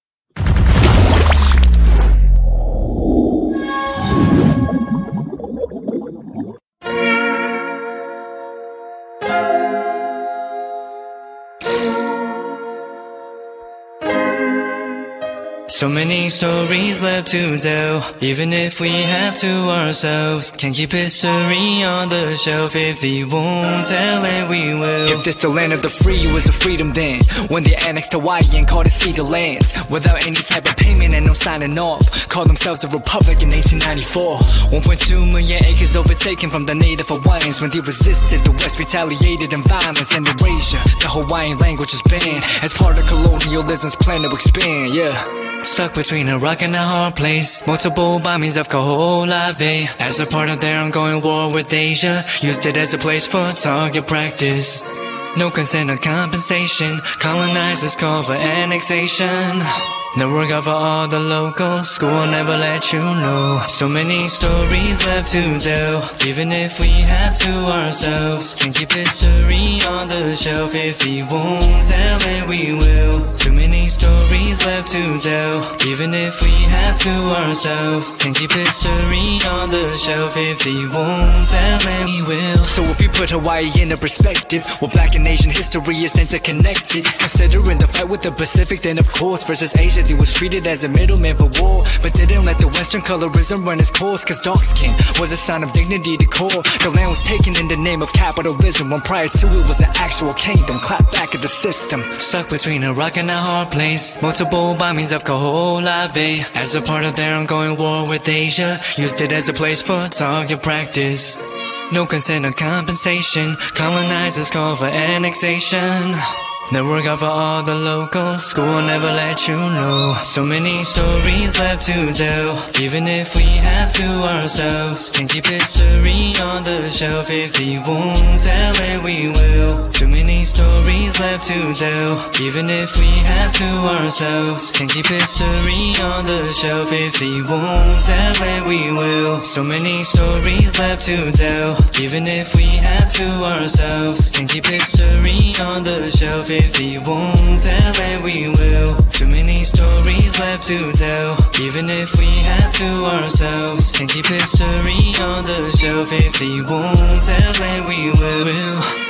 So many stories left to tell, even if we have to ourselves. Can't keep history on the shelf. If we won't tell it, we will. If this the land of the free, it was a freedom then. When they annexed Hawaii and called it Cedar Lands, without any type of payment and no signing off. Called themselves the Republic in 1894. 1.2 million acres overtaken from the native Hawaiians. When they resisted, the West retaliated in violence and erasure. The Hawaiian language is banned as part of colonialism's plan to expand, yeah. Stuck between a rock and a hard place. Multiple bombings of Kaho'olawe as a part of their ongoing war with Asia. Used it as a place for target practice. No consent or compensation. Colonizers call for annexation. The work of all the locals. School never let you know. So many stories left to tell, even if we have to ourselves. Can't keep history on the shelf. If we won't tell it, we will. Too many stories left to tell, even if we have to ourselves. Can't keep history on the shelf. If we won't tell it, we will. So if you put Hawaii in a perspective, well, Black and Asian history is interconnected. Considering the fight with the Pacific, then of course versus Asia, they was treated as a middleman for war, but didn't let the Western colorism run its course. Cause dark skin was a sign of dignity to core. The land was taken in the name of capitalism, when prior to it was an actual kingdom. Clap back at the system. Stuck between a rock and a hard place. Multiple bombings of Kaho'olawe as a part of their ongoing war with Asia. Used it as a place for target practice. No consent or compensation. Colonizers call for annexation. The work of all the locals. School never let you know. So many stories left to tell, even if we have to ourselves. Can't keep history on the shelf. If we won't tell it, we will. Too many stories left to tell, even if we have to ourselves. Can't keep history on the shelf. If we won't tell it, we will. So many stories left to tell, even if we have to ourselves. Can't keep history on the shelf. If we won't tell it, we will. Too many stories left to tell, even if we have to ourselves. Can't keep history on the shelf. If we won't tell it, we will.